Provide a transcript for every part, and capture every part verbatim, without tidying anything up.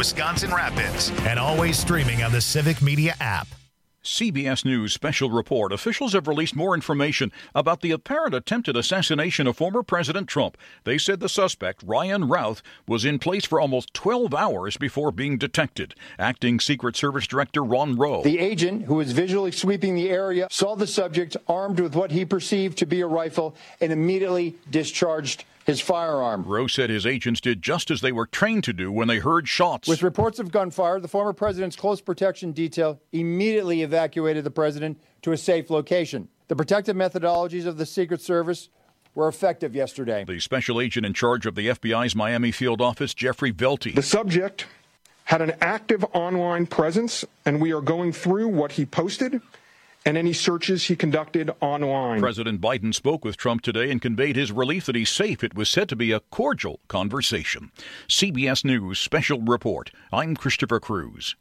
Wisconsin Rapids, and always streaming on the Civic Media app. C B S News special report. Officials have released more information about the apparent attempted assassination of former President Trump. They said the suspect, Ryan Routh, was in place for almost twelve hours before being detected. Acting Secret Service Director Ron Rowe. The agent, who was visually sweeping the area, saw the subject armed with what he perceived to be a rifle and immediately discharged his firearm. Rowe said his agents did just as they were trained to do when they heard shots. With reports of gunfire, the former president's close protection detail immediately evacuated the president to a safe location. The protective methodologies of the Secret Service were effective yesterday. The special agent in charge of the F B I's Miami field office, Jeffrey Velty. The subject had an active online presence, and we are going through what he posted and any searches he conducted online. President Biden spoke with Trump today and conveyed his relief that he's safe. It was said to be a cordial conversation. C B S News Special Report. I'm Christopher Cruz.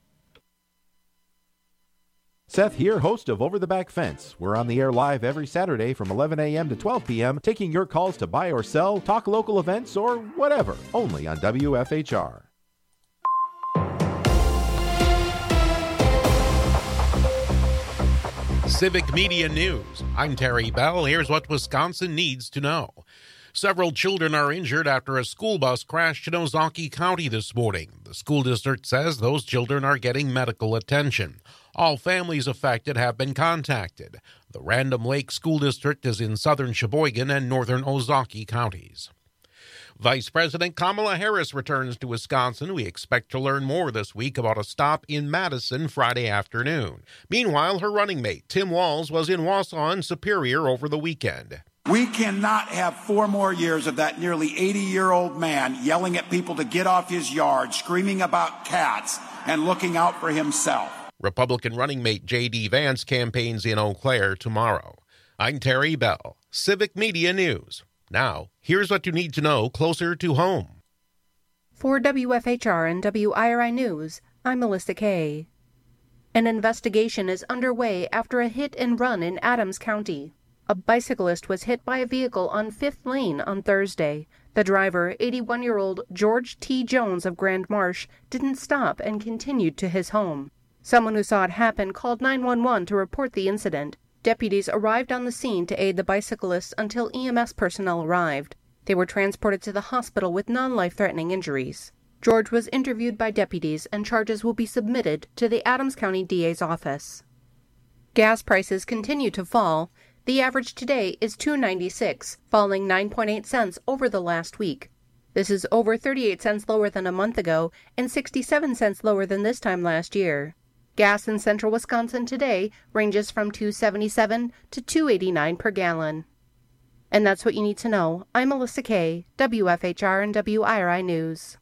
Seth here, host of Over the Back Fence. We're on the air live every Saturday from eleven a.m. to twelve p.m., taking your calls to buy or sell, talk local events, or whatever, only on W F H R. Civic Media News. I'm Terry Bell. Here's what Wisconsin needs to know. Several children are injured after a school bus crashed in Ozaukee County this morning. The school district says those children are getting medical attention. All families affected have been contacted. The Random Lake School District is in southern Sheboygan and northern Ozaukee counties. Vice President Kamala Harris returns to Wisconsin. We expect to learn more this week about a stop in Madison Friday afternoon. Meanwhile, her running mate, Tim Walz, was in Wausau and Superior over the weekend. We cannot have four more years of that nearly eighty-year-old man yelling at people to get off his yard, screaming about cats, and looking out for himself. Republican running mate J D. Vance campaigns in Eau Claire tomorrow. I'm Terry Bell, Civic Media News. Now, here's what you need to know closer to home. For W F H R and W I R I News, I'm Melissa Kay. An investigation is underway after a hit and run in Adams County. A bicyclist was hit by a vehicle on Fifth Lane on Thursday. The driver, eighty-one-year-old George T. Jones of Grand Marsh, didn't stop and continued to his home. Someone who saw it happen called nine one one to report the incident. Deputies arrived on the scene to aid the bicyclists until E M S personnel arrived. They were transported to the hospital with non-life-threatening injuries. George was interviewed by deputies, and charges will be submitted to the Adams County D A's office. Gas prices continue to fall. The average today is two dollars and ninety-six cents, falling nine point eight cents over the last week. This is over thirty-eight cents lower than a month ago and sixty-seven cents lower than this time last year. Gas in central Wisconsin today ranges from two dollars and seventy-seven cents to two dollars and eighty-nine cents per gallon. And that's what you need to know. I'm Melissa Kay, W F H R and W I R I News.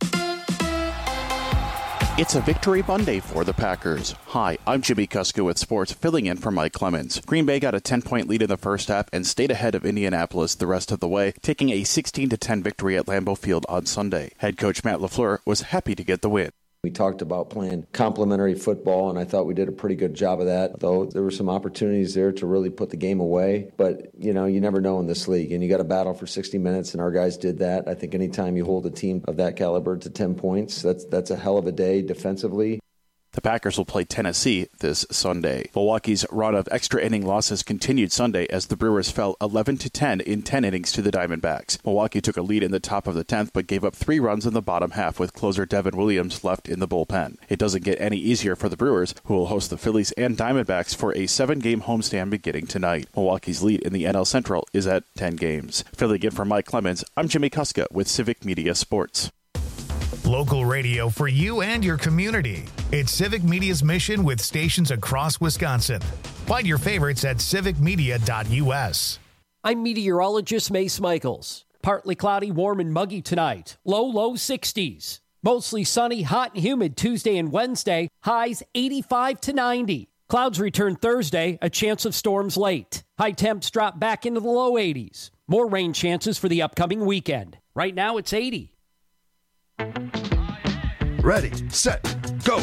It's a victory Monday for the Packers. Hi, I'm Jimmy Kuska with sports, filling in for Mike Clemens. Green Bay got a ten-point lead in the first half and stayed ahead of Indianapolis the rest of the way, taking a sixteen to ten victory at Lambeau Field on Sunday. Head coach Matt LaFleur was happy to get the win. We talked about playing complementary football, and I thought we did a pretty good job of that, though there were some opportunities there to really put the game away. But, you know, you never know in this league, and you got to battle for sixty minutes, and our guys did that. I think anytime you hold a team of that caliber to ten points, that's that's a hell of a day defensively. The Packers will play Tennessee this Sunday. Milwaukee's run of extra inning losses continued Sunday as the Brewers fell eleven to ten in ten innings to the Diamondbacks. Milwaukee took a lead in the top of the tenth but gave up three runs in the bottom half with closer Devin Williams left in the bullpen. It doesn't get any easier for the Brewers, who will host the Phillies and Diamondbacks for a seven-game homestand beginning tonight. Milwaukee's lead in the N L Central is at ten games. Filling in for Mike Clemens, I'm Jimmy Kuska with Civic Media Sports. Local radio for you and your community. It's Civic Media's mission with stations across Wisconsin. Find your favorites at civic media dot u s. I'm meteorologist Mace Michaels. Partly cloudy, warm and muggy tonight. Low, low sixties. Mostly sunny, hot and humid Tuesday and Wednesday. Highs eighty-five to ninety. Clouds return Thursday, a chance of storms late. High temps drop back into the low eighties. More rain chances for the upcoming weekend. Right now it's eighty. Ready, set, go.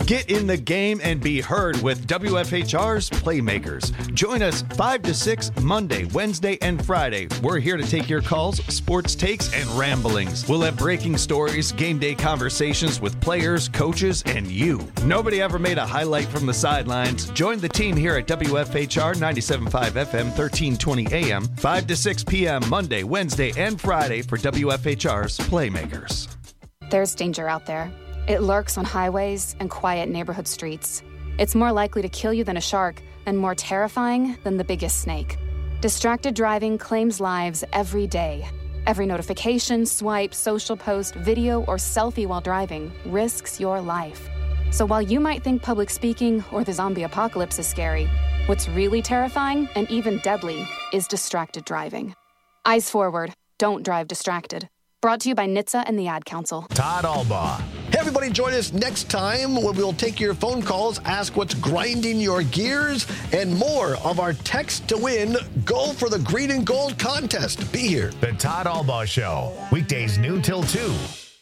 Get in the game and be heard with W F H R's Playmakers. Join us five to six Monday, Wednesday, and Friday. We're here to take your calls, sports takes, and ramblings. We'll have breaking stories, game day conversations with players, coaches, and you. Nobody ever made a highlight from the sidelines. Join the team here at W F H R ninety-seven point five F M, thirteen twenty A M, five to six p.m. Monday, Wednesday, and Friday for W F H R's Playmakers. There's danger out there. It lurks on highways and quiet neighborhood streets. It's more likely to kill you than a shark and more terrifying than the biggest snake. Distracted driving claims lives every day. Every notification, swipe, social post, video, or selfie while driving risks your life. So while you might think public speaking or the zombie apocalypse is scary, what's really terrifying and even deadly is distracted driving. Eyes forward. Don't drive distracted. Brought to you by N H T S A and the Ad Council. Todd Albaugh. Hey, everybody, join us next time when we'll take your phone calls, ask what's grinding your gears, and more of our text to win Go for the Green and Gold contest. Be here. The Todd Albaugh Show. Weekdays noon till two.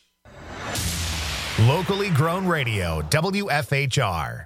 Locally grown radio, W F H R.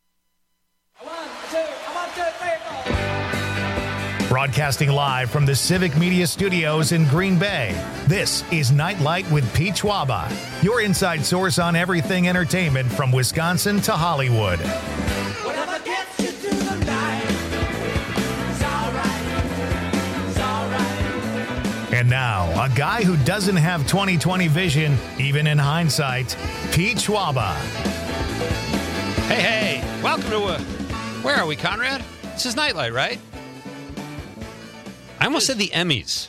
Broadcasting live from the Civic Media Studios in Green Bay, this is Nightlight with Pete Schwaba, your inside source on everything entertainment from Wisconsin to Hollywood. Whatever gets you through the night, it's all right, it's all right. And now, a guy who doesn't have twenty twenty vision, even in hindsight, Pete Schwaba. Hey, hey, welcome to, uh, where are we, Conrad? This is Nightlight, right? I almost said the Emmys.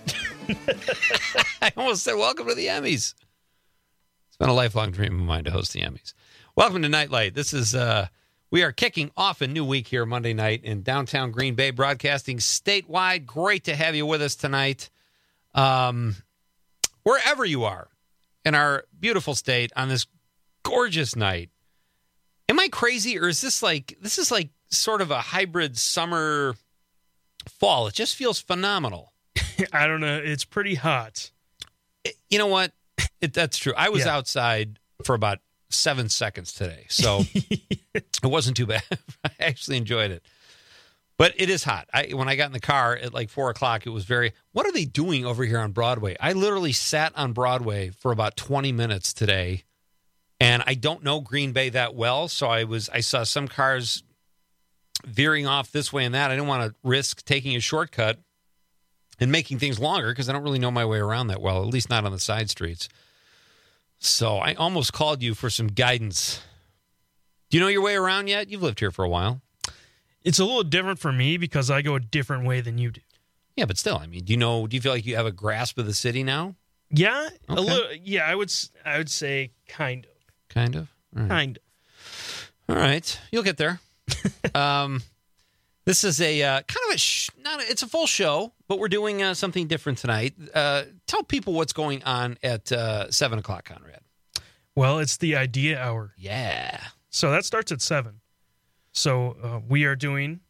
I almost said welcome to the Emmys. It's been a lifelong dream of mine to host the Emmys. Welcome to Nightlight. This is, uh, we are kicking off a new week here Monday night in downtown Green Bay, broadcasting statewide. Great to have you with us tonight. Um, wherever you are in our beautiful state on this gorgeous night. Am I crazy, or is this like, this is like sort of a hybrid summer fall? It just feels phenomenal. I don't know. It's pretty hot. It, you know what? It, that's true. I was yeah. outside for about seven seconds today, so it wasn't too bad. I actually enjoyed it. But it is hot. I, when I got in the car at like four o'clock, it was very, what are they doing over here on Broadway? I literally sat on Broadway for about twenty minutes today, and I don't know Green Bay that well, so I was I saw some cars veering off this way and that. I didn't want to risk taking a shortcut and making things longer because I don't really know my way around that well, at least not on the side streets. So I almost called you for some guidance. Do you know your way around yet? You've lived here for a while. It's a little different for me because I go a different way than you do. Yeah, but still, I mean, do you know, do you feel like you have a grasp of the city now? Yeah, okay. a little. Yeah, I would I would say kind of. Kind of? All right. Kind of. All right. You'll get there. um, this is a uh, kind of a sh- not a, it's a full show, but we're doing uh, something different tonight. Uh, tell people what's going on at uh, seven o'clock, Conrad. Well, it's the Idea Hour. Yeah. So that starts at seven. So uh, we are doing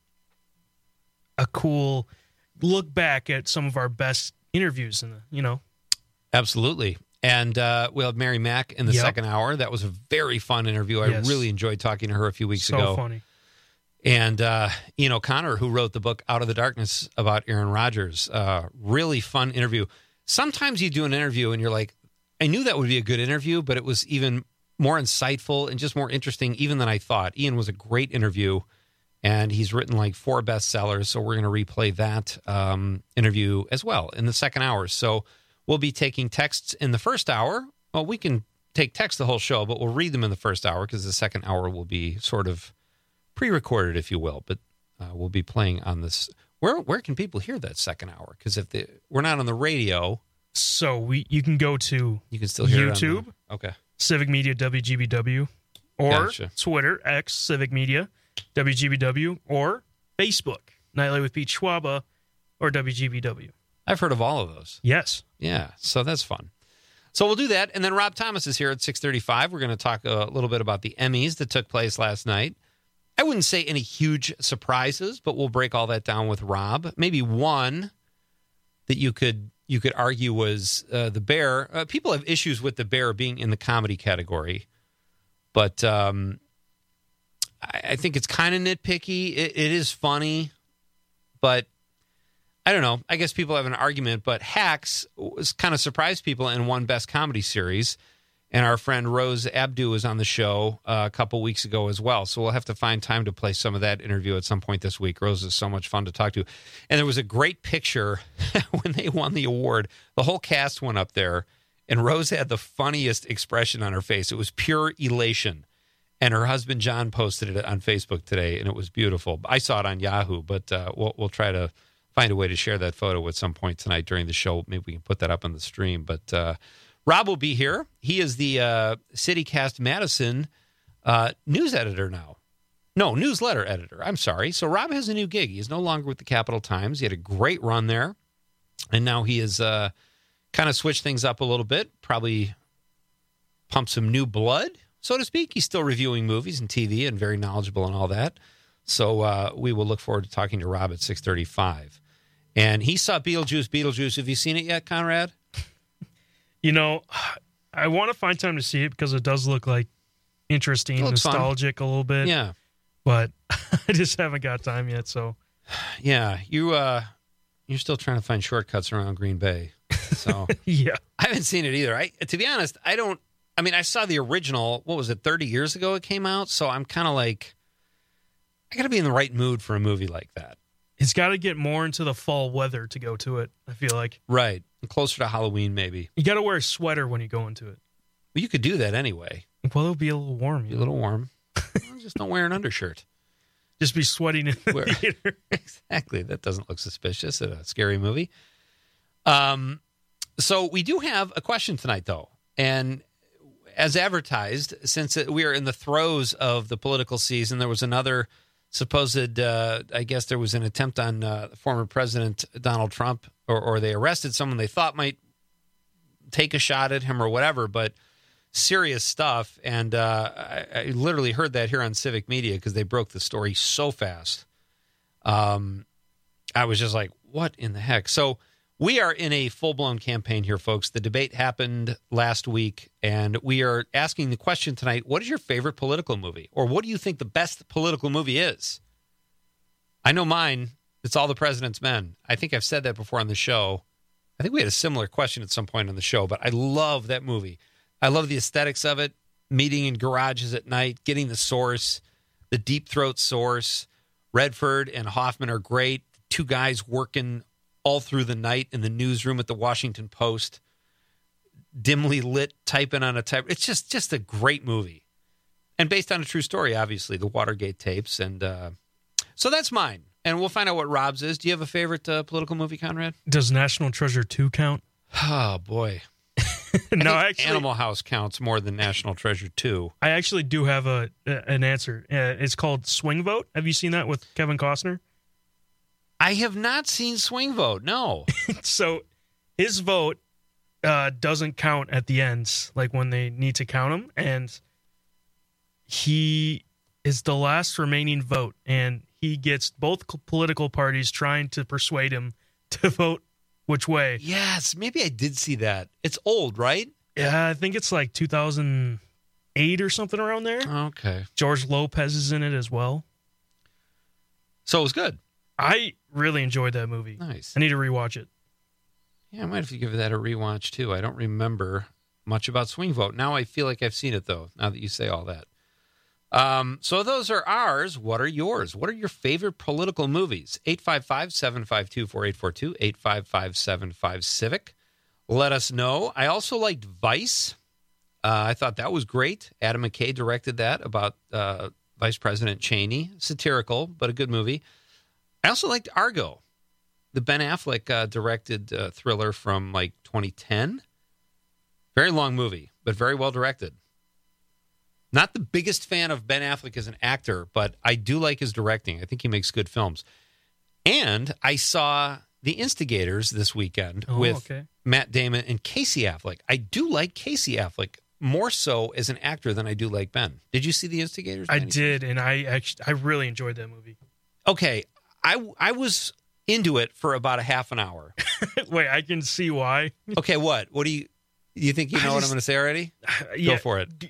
a cool look back at some of our best interviews, in the, you know. Absolutely. And uh, we'll have Mary Mack in the yep. second hour. That was a very fun interview. I yes. really enjoyed talking to her a few weeks so ago. So funny. And uh, Ian O'Connor, who wrote the book Out of the Darkness about Aaron Rodgers. Uh, really fun interview. Sometimes you do an interview and you're like, I knew that would be a good interview, but it was even more insightful and just more interesting even than I thought. Ian was a great interview, and he's written like four bestsellers, so we're going to replay that um, interview as well in the second hour. So we'll be taking texts in the first hour. Well, we can take text the whole show, but we'll read them in the first hour because the second hour will be sort of pre-recorded, if you will, but uh, we'll be playing on this. Where where can people hear that second hour? Because if they, we're not on the radio, so we you can go to you can still hear YouTube. It on the, okay, Civic Media W G B W, or gotcha. Twitter X Civic Media W G B W, or Facebook Nightlight with Pete Schwaba or W G B W. I've heard of all of those. Yes, yeah, so that's fun. So we'll do that, and then Rob Thomas is here at six thirty-five. We're going to talk a little bit about the Emmys that took place last night. I wouldn't say any huge surprises, but we'll break all that down with Rob. Maybe one that you could you could argue was uh, The Bear. Uh, people have issues with The Bear being in the comedy category. But um, I, I think it's kind of nitpicky. It, it is funny, but I don't know. I guess people have an argument, but Hacks was kind of surprised people and won Best Comedy Series. And our friend Rose Abdu was on the show uh, a couple weeks ago as well. So we'll have to find time to play some of that interview at some point this week. Rose is so much fun to talk to. And there was a great picture when they won the award. The whole cast went up there, and Rose had the funniest expression on her face. It was pure elation. And her husband, John, posted it on Facebook today, and it was beautiful. I saw it on Yahoo, but uh, we'll, we'll try to find a way to share that photo at some point tonight during the show. Maybe we can put that up on the stream. But uh, Rob will be here. He is the uh, CityCast Madison uh, news editor now. No, newsletter editor. I'm sorry. So Rob has a new gig. He's no longer with the Capital Times. He had a great run there. And now he has uh, kind of switched things up a little bit, probably pumped some new blood, so to speak. He's still reviewing movies and T V and very knowledgeable and all that. So uh, we will look forward to talking to Rob at six thirty-five. And he saw Beetlejuice, Beetlejuice. Have you seen it yet, Conrad? You know, I want to find time to see it because it does look like interesting, nostalgic fun. A little bit. Yeah. But I just haven't got time yet, so. Yeah, you, uh, you're still trying to find shortcuts around Green Bay. So yeah. I haven't seen it either. I, to be honest, I don't, I mean, I saw the original, what was it, thirty years ago it came out? So I'm kind of like, I got to be in the right mood for a movie like that. It's got to get more into the fall weather to go to it, I feel like. Right. Closer to Halloween, maybe. You got to wear a sweater when you go into it. Well, you could do that anyway. Well, it'll be a little warm. Be a little warm. Well, just don't wear an undershirt. Just be sweating in the Where, theater. Exactly. That doesn't look suspicious at a scary movie. Um, so we do have a question tonight, though. And as advertised, since we are in the throes of the political season, there was another supposed, uh, I guess there was an attempt on uh, former President Donald Trump, or, or they arrested someone they thought might take a shot at him or whatever, but serious stuff. And uh, I, I literally heard that here on Civic Media because they broke the story so fast. Um, I was just like, what in the heck? So we are in a full-blown campaign here, folks. The debate happened last week, and we are asking the question tonight, what is your favorite political movie? Or what do you think the best political movie is? I know mine. It's All the President's Men. I think I've said that before on the show. I think we had a similar question at some point on the show, but I love that movie. I love the aesthetics of it, meeting in garages at night, getting the source, the deep throat source. Redford and Hoffman are great. Two guys working all through the night in the newsroom at the Washington Post, dimly lit, typing on a type. It's just, just a great movie. And based on a true story, obviously, the Watergate tapes. And uh, so that's mine. And we'll find out what Rob's is. Do you have a favorite uh, political movie, Conrad? Does National Treasure two count? Oh, boy. No, I actually, Animal House counts more than National Treasure two. I actually do have a an answer. Uh, it's called Swing Vote. Have you seen that with Kevin Costner? I have not seen Swing Vote, no. So his vote uh, doesn't count at the ends, like when they need to count them. And he is the last remaining vote. And he gets both political parties trying to persuade him to vote which way. Yes, maybe I did see that. It's old, right? Yeah, I think it's like two thousand eight or something around there. Okay. George Lopez is in it as well. So it was good. I really enjoyed that movie. Nice. I need to rewatch it. Yeah, I might have to give that a rewatch, too. I don't remember much about Swing Vote. Now I feel like I've seen it, though, now that you say all that. Um, so those are ours. What are yours? What are your favorite political movies? eight five five, seven five two, four eight four two, eight five five, seven five, Civic. Let us know. I also liked Vice. Uh, I thought that was great. Adam McKay directed that about uh, Vice President Cheney. Satirical, but a good movie. I also liked Argo, the Ben Affleck uh, directed uh, thriller from like twenty ten. Very long movie, but very well directed. Not the biggest fan of Ben Affleck as an actor, but I do like his directing. I think he makes good films. And I saw The Instigators this weekend oh, with okay. Matt Damon and Casey Affleck. I do like Casey Affleck more so as an actor than I do like Ben. Did you see The Instigators? I did, and I actually I really enjoyed that movie. Okay, I I was into it for about a half an hour. Wait, I can see why. Okay, what? What do you you think you know I what just, I'm going to say already? Yeah, Go for it.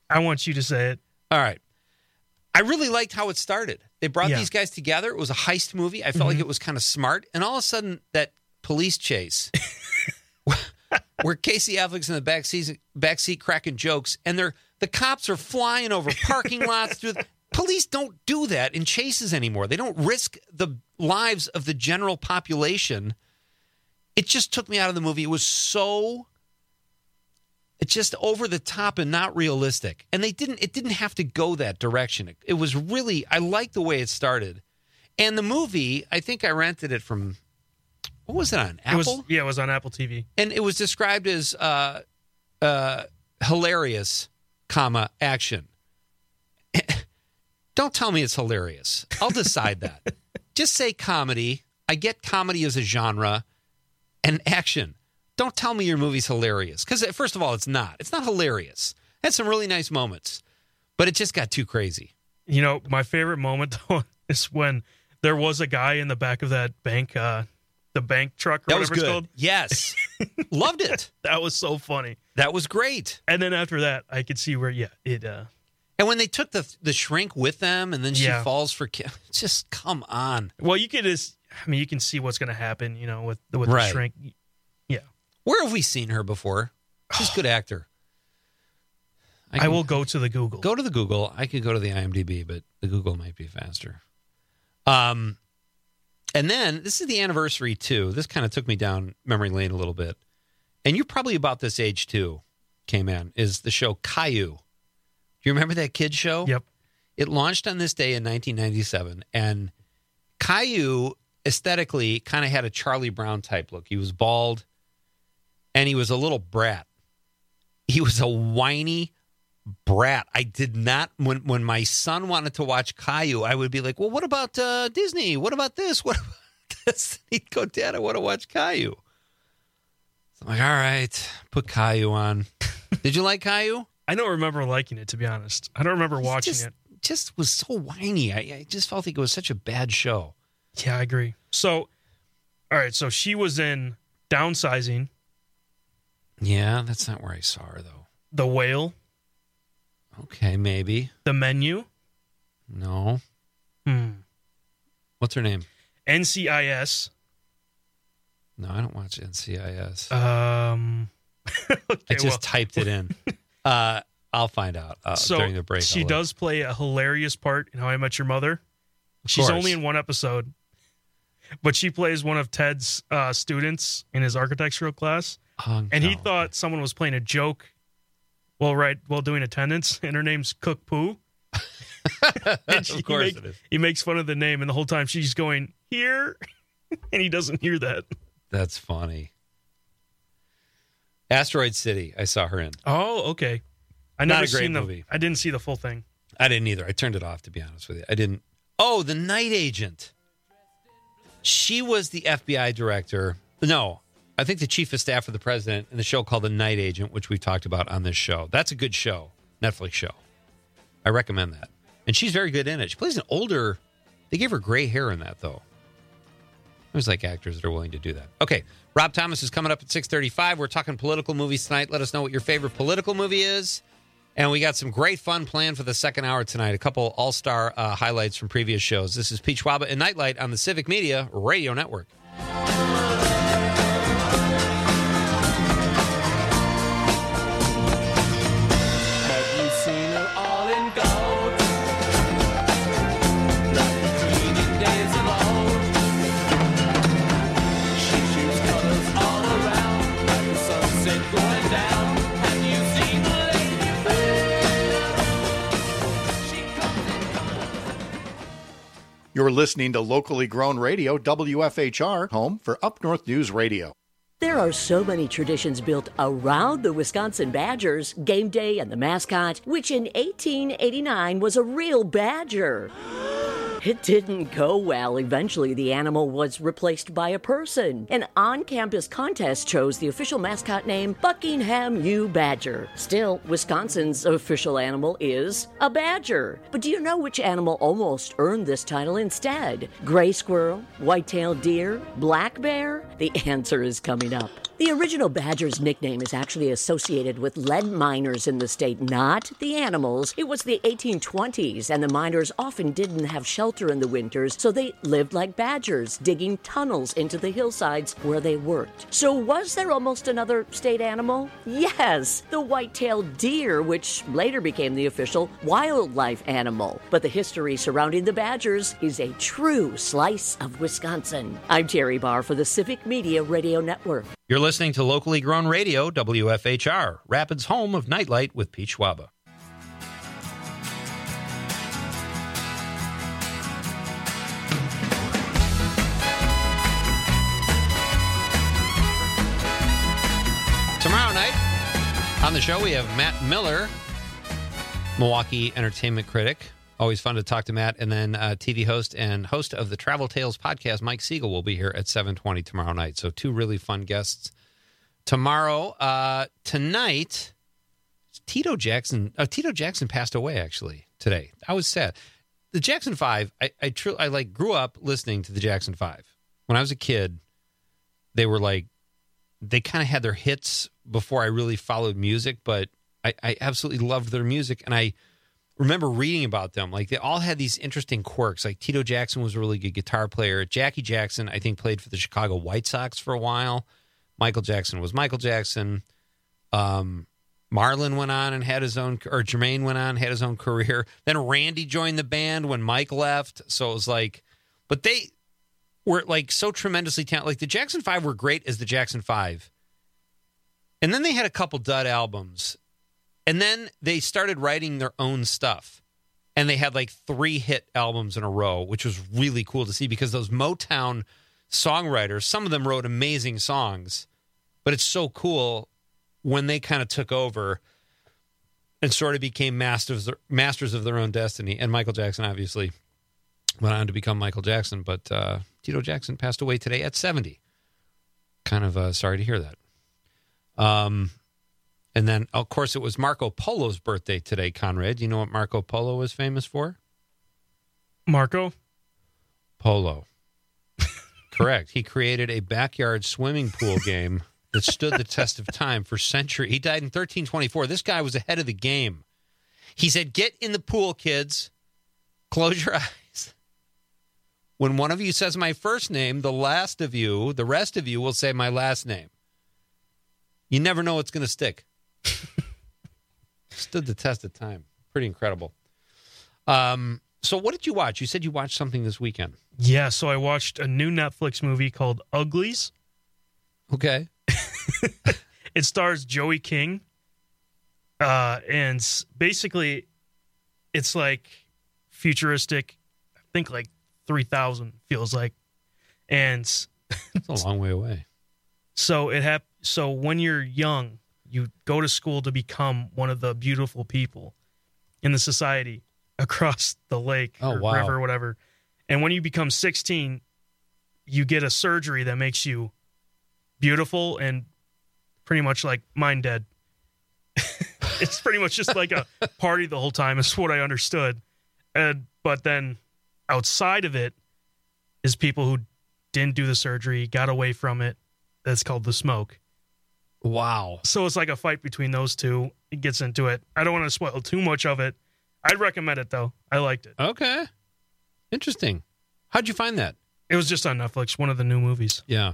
I want you to say it. All right. I really liked how it started. They brought Yeah. these guys together. It was a heist movie. I felt Mhm. like it was kind of smart. And all of a sudden, that police chase where Casey Affleck's in the back seat, back seat cracking jokes, and they're the cops are flying over parking lots. Through the, police don't do that in chases anymore. They don't risk the lives of the general population. It just took me out of the movie. It was so... It's just over the top and not realistic. And they didn't it didn't have to go that direction. It, it was really, I liked the way it started. And the movie, I think I rented it from, what was it on? Apple? It was, yeah, it was on Apple T V. And it was described as uh, uh, hilarious, comma, action. Don't tell me it's hilarious. I'll decide that. Just say comedy. I get comedy as a genre, and action. Don't tell me your movie's hilarious. Because, first of all, it's not. It's not hilarious. It had some really nice moments. But it just got too crazy. You know, my favorite moment, though, is when there was a guy in the back of that bank, uh, the bank truck or That was whatever good. it's called. Yes. Loved it. That was so funny. That was great. And then after that, I could see where, yeah, it... Uh, And when they took the the shrink with them and then she Yeah. falls for... ki- Just come on. well, you could just... I mean, you can see what's going to happen, you know, with, with Right. the shrink. Yeah. Where have we seen her before? She's a good actor. I, can- will go to the Google. Go to the Google. I could go to the IMDb, but the Google might be faster. Um, and then this is the anniversary too. This kind of took me down memory lane a little bit. And you're probably about this age too, K-Man, is the show Caillou. Do you remember that kid show? Yep. It launched on this day in nineteen ninety-seven. And Caillou aesthetically kind of had a Charlie Brown type look. He was bald and he was a little brat. He was a whiny brat. I did not, when when my son wanted to watch Caillou, I would be like, well, what about uh, Disney? What about this? What about this? He'd go, Dad, I want to watch Caillou. So I'm like, all right, put Caillou on. Did you like Caillou? I don't remember liking it, to be honest. I don't remember watching just, it. Just was so whiny. I, I just felt like it was such a bad show. Yeah, I agree. So, all right, so she was in Downsizing, Yeah, that's not where I saw her, though. The Whale, Okay, maybe. The Menu, No. hmm. What's her name? N C I S. No, I don't watch N C I S. Um, okay, I just well, typed it in. uh, I'll find out uh, so during the break. she I'll look. does play a hilarious part in How I Met Your Mother. She's course. only in one episode, but she plays one of Ted's uh, students in his architectural class, Oh, and he no. thought someone was playing a joke while right while doing attendance, and her name's Cook Poo. And she- Of course he, make- it is. he makes fun of the name, and the whole time she's going here, and he doesn't hear that. That's funny. Asteroid City, I saw her in. Oh, okay. I Not never a great seen the, movie. I didn't see the full thing. I didn't either. I turned it off, to be honest with you. I didn't. Oh, The Night Agent. She was the F B I director. No, I think the chief of staff for the president in the show called The Night Agent, which we've talked about on this show. That's a good show, Netflix show. I recommend that. And she's very good in it. She plays an older, they gave her gray hair in that, though. There's like actors that are willing to do that. Okay, Rob Thomas is coming up at six thirty-five. We're talking political movies tonight. Let us know what your favorite political movie is. And we got some great fun planned for the second hour tonight. A couple all-star uh, highlights from previous shows. This is Pete Schwaba and Nightlight on the Civic Media Radio Network. Have you seen her all in gold? Like the cleaning days of old. She shoots colors all around, like the sunset going down. Have you seen the lady fair? She comes in colors. You're listening to locally grown radio, W F H R, home for Up North News Radio. There are so many traditions built around the Wisconsin Badgers, game day and the mascot, which in eighteen eighty-nine was a real badger. It didn't go well. Eventually, the animal was replaced by a person. An on-campus contest chose the official mascot name Buckingham U. Badger. Still, Wisconsin's official animal is a badger. But do you know which animal almost earned this title instead? Gray squirrel, white-tailed deer, black bear? The answer is coming up. The original badger's nickname is actually associated with lead miners in the state, not the animals. It was the eighteen twenties, and the miners often didn't have shelter in the winters, so they lived like badgers, digging tunnels into the hillsides where they worked. So was there almost another state animal? Yes, the white-tailed deer, which later became the official wildlife animal. But the history surrounding the badgers is a true slice of Wisconsin. I'm Terry Barr for the Civic Media Radio Network. You're listening to locally grown radio, W F H R, Rapids' home of Nightlight with Pete Schwaba. Tomorrow night on the show, we have Matt Miller, Milwaukee entertainment critic. Always fun to talk to Matt. And then uh, T V host and host of the Travel Tales podcast, Mike Siegel, will be here at seven twenty tomorrow night. So two really fun guests tomorrow. Uh, tonight, Tito Jackson. Uh, Tito Jackson passed away, actually, today. I was sad. The Jackson Five, I I, tr- I like grew up listening to the Jackson Five. When I was a kid, they were like, they kind of had their hits before I really followed music, but I, I absolutely loved their music. And I remember reading about them. Like, they all had these interesting quirks. Like, Tito Jackson was a really good guitar player. Jackie Jackson, I think, played for the Chicago White Sox for a while. Michael Jackson was Michael Jackson. Um, Marlon went on and had his own, or Jermaine went on and had his own career. Then Randy joined the band when Mike left. So it was like, but they were like so tremendously talented. Like, the Jackson Five were great as the Jackson Five. And then they had a couple dud albums. And then they started writing their own stuff. And they had like three hit albums in a row, which was really cool to see because those Motown songwriters, some of them wrote amazing songs. But it's so cool when they kind of took over and sort of became masters, masters of their own destiny. And Michael Jackson obviously went on to become Michael Jackson. But uh, Tito Jackson passed away today at seventy. Kind of uh, sorry to hear that. Um... And then, of course, it was Marco Polo's birthday today, Conrad. Do you know what Marco Polo was famous for? Marco? Polo. Correct. He created a backyard swimming pool game that stood the test of time for centuries. He died in thirteen twenty-four. This guy was ahead of the game. He said, get in the pool, kids. Close your eyes. When one of you says my first name, the last of you, the rest of you will say my last name. You never know what's going to stick. Stood the test of time. Pretty incredible. Um, so what did you watch? You said you watched something this weekend. Yeah, so I watched a new Netflix movie called Uglies. Okay. It stars Joey King. Uh, and basically, it's like futuristic. I think like three thousand feels like. And it's a long way away. So it hap- So when you're young, you go to school to become one of the beautiful people in the society across the lake oh, or wow. river, whatever. And when you become sixteen, you get a surgery that makes you beautiful and pretty much like mind dead. It's pretty much just like a party the whole time is what I understood. And, but then outside of it is people who didn't do the surgery, got away from it. That's called The Smoke. Wow. So it's like a fight between those two. It gets into it. I don't want to spoil too much of it. I'd recommend it, though. I liked it. Okay. Interesting. How'd you find that? It was just on Netflix, one of the new movies. Yeah.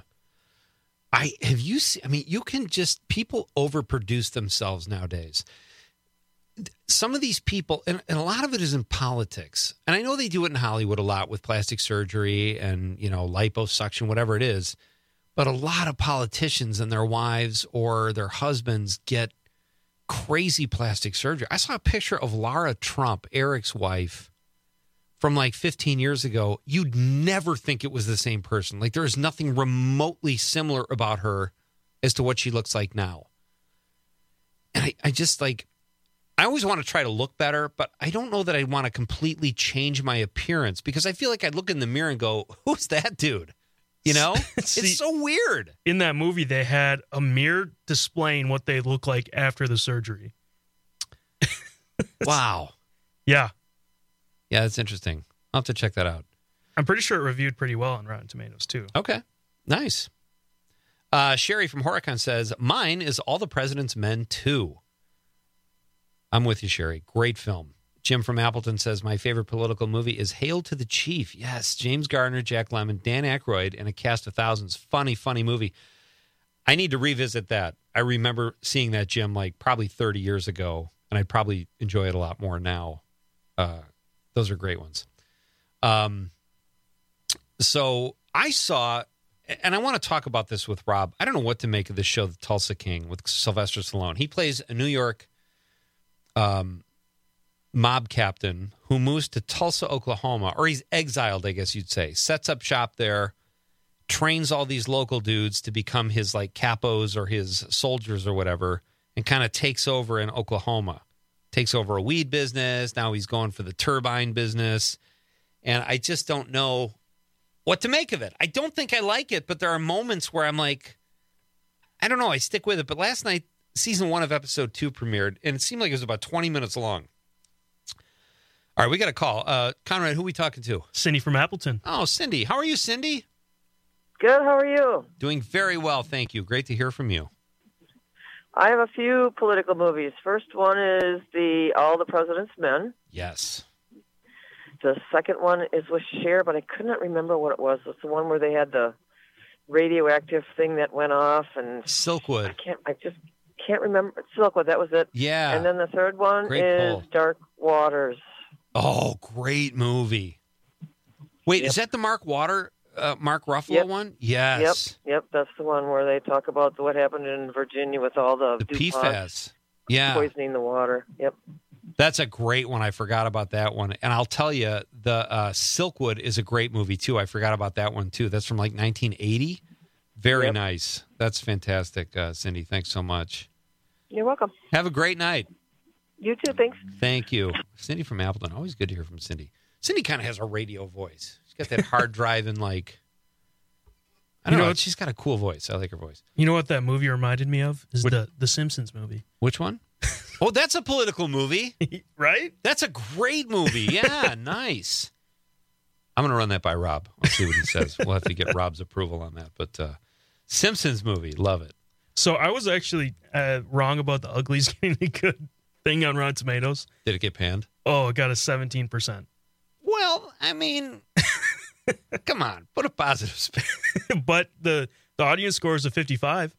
I have you seen, I mean, you can just, people overproduce themselves nowadays. Some of these people, and, and a lot of it is in politics. And I know they do it in Hollywood a lot with plastic surgery and, you know, liposuction, whatever it is. But a lot of politicians and their wives or their husbands get crazy plastic surgery. I saw a picture of Lara Trump, Eric's wife, from like fifteen years ago. You'd never think it was the same person. Like, there is nothing remotely similar about her as to what she looks like now. And I, I just like, I always want to try to look better, but I don't know that I want to completely change my appearance because I feel like I'd look in the mirror and go, who's that dude? You know? See, it's so weird. In that movie, they had a mirror displaying what they look like after the surgery. Wow. Yeah. Yeah, that's interesting. I'll have to check that out. I'm pretty sure it reviewed pretty well on Rotten Tomatoes, too. Okay. Nice. Uh, Sherry from Horicon says, mine is All the President's Men two. I'm with you, Sherry. Great film. Jim from Appleton says, my favorite political movie is Hail to the Chief. Yes, James Gardner, Jack Lemmon, Dan Aykroyd, and a cast of thousands. Funny, funny movie. I need to revisit that. I remember seeing that, Jim, like probably thirty years ago, and I'd probably enjoy it a lot more now. Uh, those are great ones. Um, so I saw, and I want to talk about this with Rob. I don't know what to make of this show, The Tulsa King, with Sylvester Stallone. He plays a New York um, mob captain who moves to Tulsa, Oklahoma, or he's exiled, I guess you'd say, sets up shop there, trains all these local dudes to become his like capos or his soldiers or whatever, and kind of takes over in Oklahoma. Takes over a weed business. Now he's going for the turbine business. And I just don't know what to make of it. I don't think I like it, but there are moments where I'm like, I don't know, I stick with it. But last night, season one of episode two premiered, and it seemed like it was about twenty minutes long. All right, we got a call. Uh, Conrad, who are we talking to? Cindy from Appleton. Oh, Cindy. How are you, Cindy? Good. How are you? Doing very well, thank you. Great to hear from you. I have a few political movies. First one is the All the President's Men. Yes. The second one is with Cher, but I could not remember what it was. It's the one where they had the radioactive thing that went off and Silkwood. I can't. I just can't remember. Silkwood. That was it. Yeah. And then the third one Great is pull. Dark Waters. Oh, great movie. Wait, Yep. is that the Mark Water, uh, Mark Ruffalo Yep. one? Yes. Yep. Yep. That's the one where they talk about what happened in Virginia with all the, The DuPont P FAS. Yeah. poisoning the water. Yep. That's a great one. I forgot about that one. And I'll tell you, the uh, Silkwood is a great movie, too. I forgot about that one, too. That's from like nineteen eighty. Very Yep. nice. That's fantastic, uh, Cindy. Thanks so much. You're welcome. Have a great night. You too. Thanks. Thank you. Cindy from Appleton. Always good to hear from Cindy. Cindy kind of has a radio voice. She's got that hard driving, like, I don't You know know. what- She's got a cool voice. I like her voice. You know what that movie reminded me of? Is the the Simpsons movie. Which one? Oh, that's a political movie. Right? That's a great movie. Yeah, nice. I'm going to run that by Rob. I'll see what he says. We'll have to get Rob's approval on that. But uh, Simpsons movie, love it. So I was actually uh, wrong about the Uglies getting a good thing on Rotten Tomatoes. Did it get panned? Oh, it got a seventeen percent. Well, I mean, come on, put a positive spin. But the, the audience score is a fifty-five.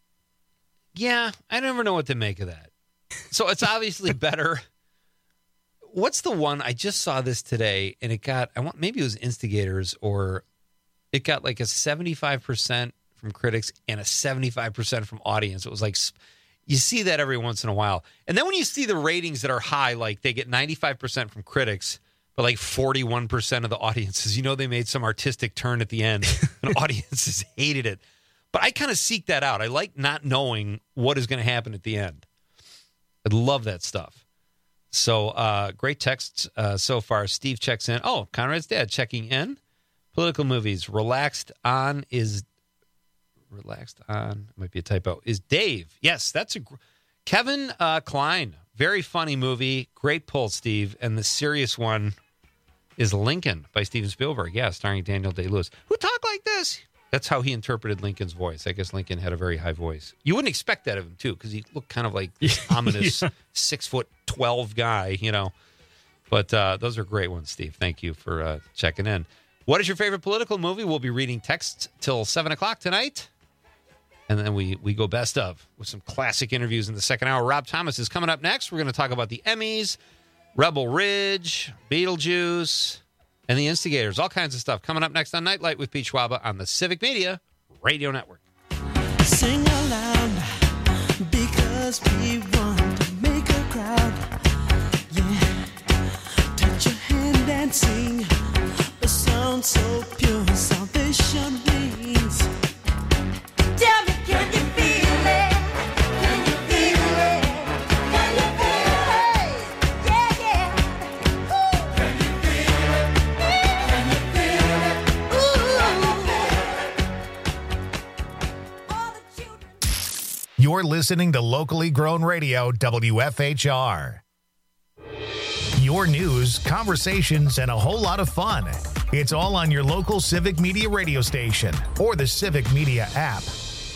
Yeah, I never know what to make of that. So it's obviously better. What's the one? I just saw this today, and it got, I want maybe it was Instigators, or it got like a seventy-five percent from critics and a seventy-five percent from audience. It was like, you see that every once in a while. And then when you see the ratings that are high, like they get ninety-five percent from critics, but like forty-one percent of the audiences, you know, they made some artistic turn at the end, and audiences hated it. But I kind of seek that out. I like not knowing what is going to happen at the end. I love that stuff. So uh, great texts uh, so far. Steve checks in. Oh, Conrad's dad checking in. Political movies. Relaxed on is relaxed on. Might be a typo. Is Dave? Yes, that's a gr- Kevin uh, Kline. Very funny movie. Great pull, Steve. And the serious one is Lincoln by Steven Spielberg. Yeah, starring Daniel Day-Lewis. Who talk like this? That's how he interpreted Lincoln's voice. I guess Lincoln had a very high voice. You wouldn't expect that of him, too, because he looked kind of like this ominous Yeah. six foot twelve guy, you know. But uh, those are great ones, Steve. Thank you for uh, checking in. What is your favorite political movie? We'll be reading texts till seven o'clock tonight. And then we, we go best of with some classic interviews in the second hour. Rob Thomas is coming up next. We're going to talk about the Emmys, Rebel Ridge, Beetlejuice, and the Instigators. All kinds of stuff coming up next on Nightlight with Pete Schwaba on the Civic Media Radio Network. Sing aloud because we want to make a crowd. Yeah, touch your hand and sing a song so pure, salvation rings. Tell me, can you feel it? Can you feel it? Can you feel it? You're listening to locally grown radio W F H R. Your news, conversations, and a whole lot of fun. It's all on your local Civic Media radio station or the Civic Media app.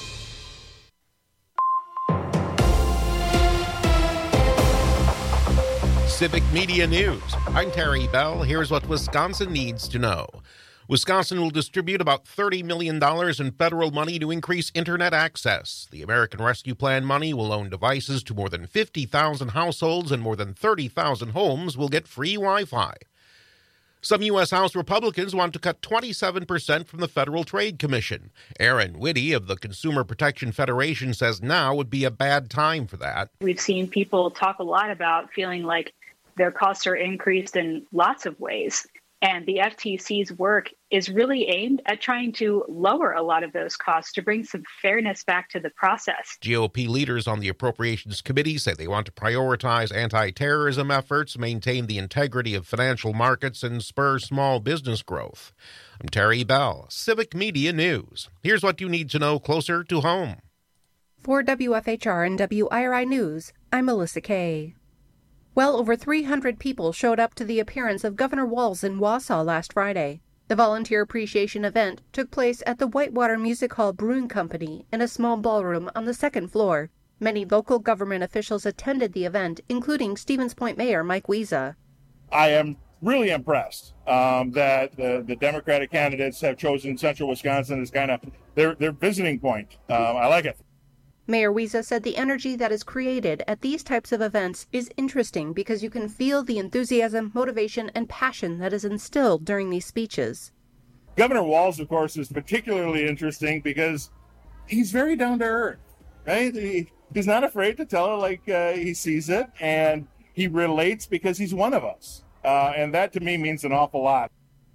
Civic Media News. I'm Terry Bell. Here's what Wisconsin needs to know. Wisconsin will distribute about thirty million dollars in federal money to increase internet access. The American Rescue Plan money will loan devices to more than fifty thousand households, and more than thirty thousand homes will get free Wi-Fi. Some U S House Republicans want to cut twenty-seven percent from the Federal Trade Commission. Aaron Whitty of the Consumer Protection Federation says now would be a bad time for that. We've seen people talk a lot about feeling like their costs are increased in lots of ways. And the F T C's work is really aimed at trying to lower a lot of those costs to bring some fairness back to the process. G O P leaders on the Appropriations Committee say they want to prioritize anti-terrorism efforts, maintain the integrity of financial markets, and spur small business growth. I'm Terry Bell, Civic Media News. Here's what you need to know closer to home. For W F H R and W I R I News, I'm Melissa Kay. Well over three hundred people showed up to the appearance of Governor Walz in Wausau last Friday. The volunteer appreciation event took place at the Whitewater Music Hall Brewing Company in a small ballroom on the second floor. Many local government officials attended the event, including Stevens Point Mayor Mike Wiesa. I am really impressed um, that the, the Democratic candidates have chosen Central Wisconsin as kind of their, their visiting point. Um, I like it. Mayor Wiesa said the energy that is created at these types of events is interesting because you can feel the enthusiasm, motivation, and passion that is instilled during these speeches. Governor Walz, of course, is particularly interesting because he's very down to earth, right? He, he's not afraid to tell it like uh, he sees it, and he relates because he's one of us. Uh, and that, to me, means an awful lot.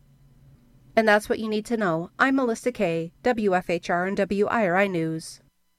And that's what you need to know. I'm Melissa Kay, W F H R and W I R I News.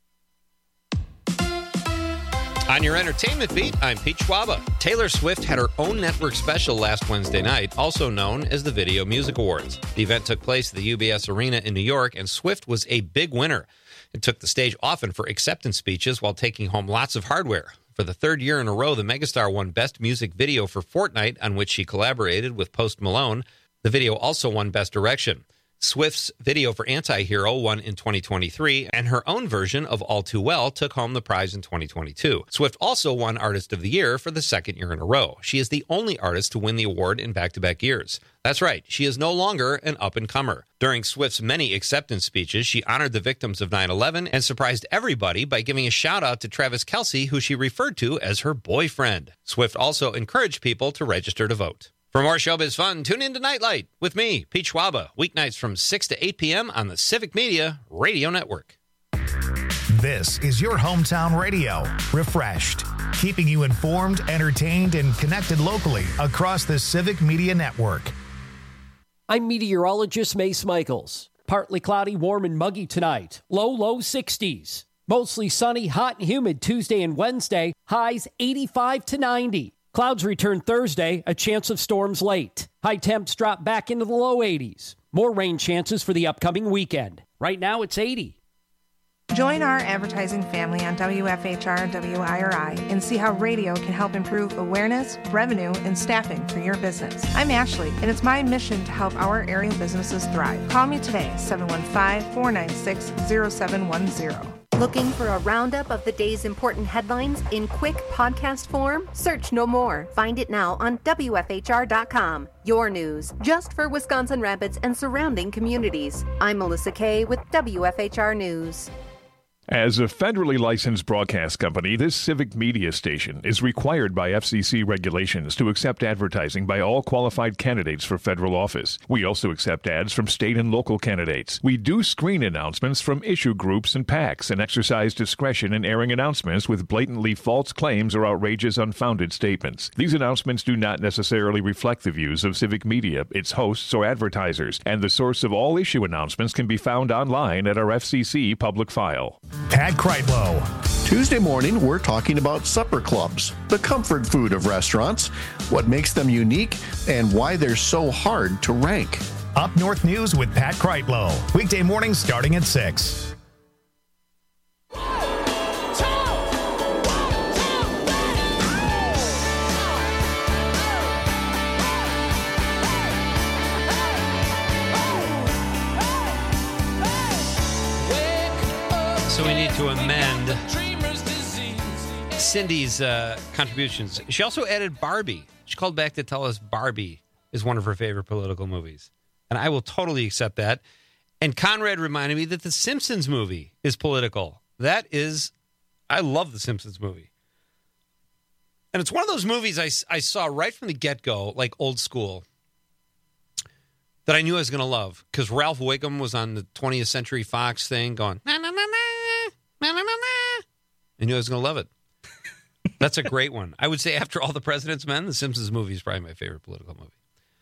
On your entertainment beat, I'm Pete Schwaba. Taylor Swift had her own network special last Wednesday night, also known as the Video Music Awards. The event took place at the U B S Arena in New York, and Swift was a big winner. It took the stage often for acceptance speeches while taking home lots of hardware. For the third year in a row, the megastar won Best Music Video for Fortnite, on which she collaborated with Post Malone. The video also won Best Direction. Swift's video for Anti-Hero won in twenty twenty-three, and her own version of All Too Well took home the prize in twenty twenty-two. Swift also won Artist of the Year for the second year in a row. She is the only artist to win the award in back-to-back years. That's right, she is no longer an up-and-comer. During Swift's many acceptance speeches, she honored the victims of nine eleven and surprised everybody by giving a shout-out to Travis Kelce, who she referred to as her boyfriend. Swift also encouraged people to register to vote. For more showbiz fun, tune in to Nightlight with me, Pete Schwaba, weeknights from six to eight p.m. on the Civic Media Radio Network. This is your hometown radio, refreshed, keeping you informed, entertained, and connected locally across the Civic Media Network. I'm meteorologist Mace Michaels. Partly cloudy, warm, and muggy tonight. Low, low sixties. Mostly sunny, hot, and humid Tuesday and Wednesday. Highs eighty-five to ninety. Clouds return Thursday, a chance of storms late. High temps drop back into the low eighties. More rain chances for the upcoming weekend. Right now it's eighty. Join our advertising family on W F H R and W I R I and see how radio can help improve awareness, revenue, and staffing for your business. I'm Ashley, and it's my mission to help our area businesses thrive. Call me today, seven one five, four nine six, zero seven one zero. Looking for a roundup of the day's important headlines in quick podcast form? Search no more. Find it now on W F H R dot com. Your news, just for Wisconsin Rapids and surrounding communities. I'm Melissa Kay with W F H R News. As a federally licensed broadcast company, this Civic Media station is required by F C C regulations to accept advertising by all qualified candidates for federal office. We also accept ads from state and local candidates. We do screen announcements from issue groups and PACs and exercise discretion in airing announcements with blatantly false claims or outrageous unfounded statements. These announcements do not necessarily reflect the views of Civic Media, its hosts, or advertisers, and the source of all issue announcements can be found online at our F C C public file. Pat Kreitlow. Tuesday morning, we're talking about supper clubs, the comfort food of restaurants, what makes them unique, and why they're so hard to rank. Up North News with Pat Kreitlow. Weekday mornings starting at six. One, two. So we need to amend Cindy's uh, contributions. She also added Barbie. She called back to tell us Barbie is one of her favorite political movies. And I will totally accept that. And Conrad reminded me that the Simpsons movie is political. That is, I love the Simpsons movie. And it's one of those movies I, I saw right from the get-go, like old school, that I knew I was going to love. Because Ralph Wiggum was on the twentieth Century Fox thing going, na na na na, na na na na. I knew I was going to love it. That's a great one. I would say after All the President's Men, the Simpsons movie is probably my favorite political movie.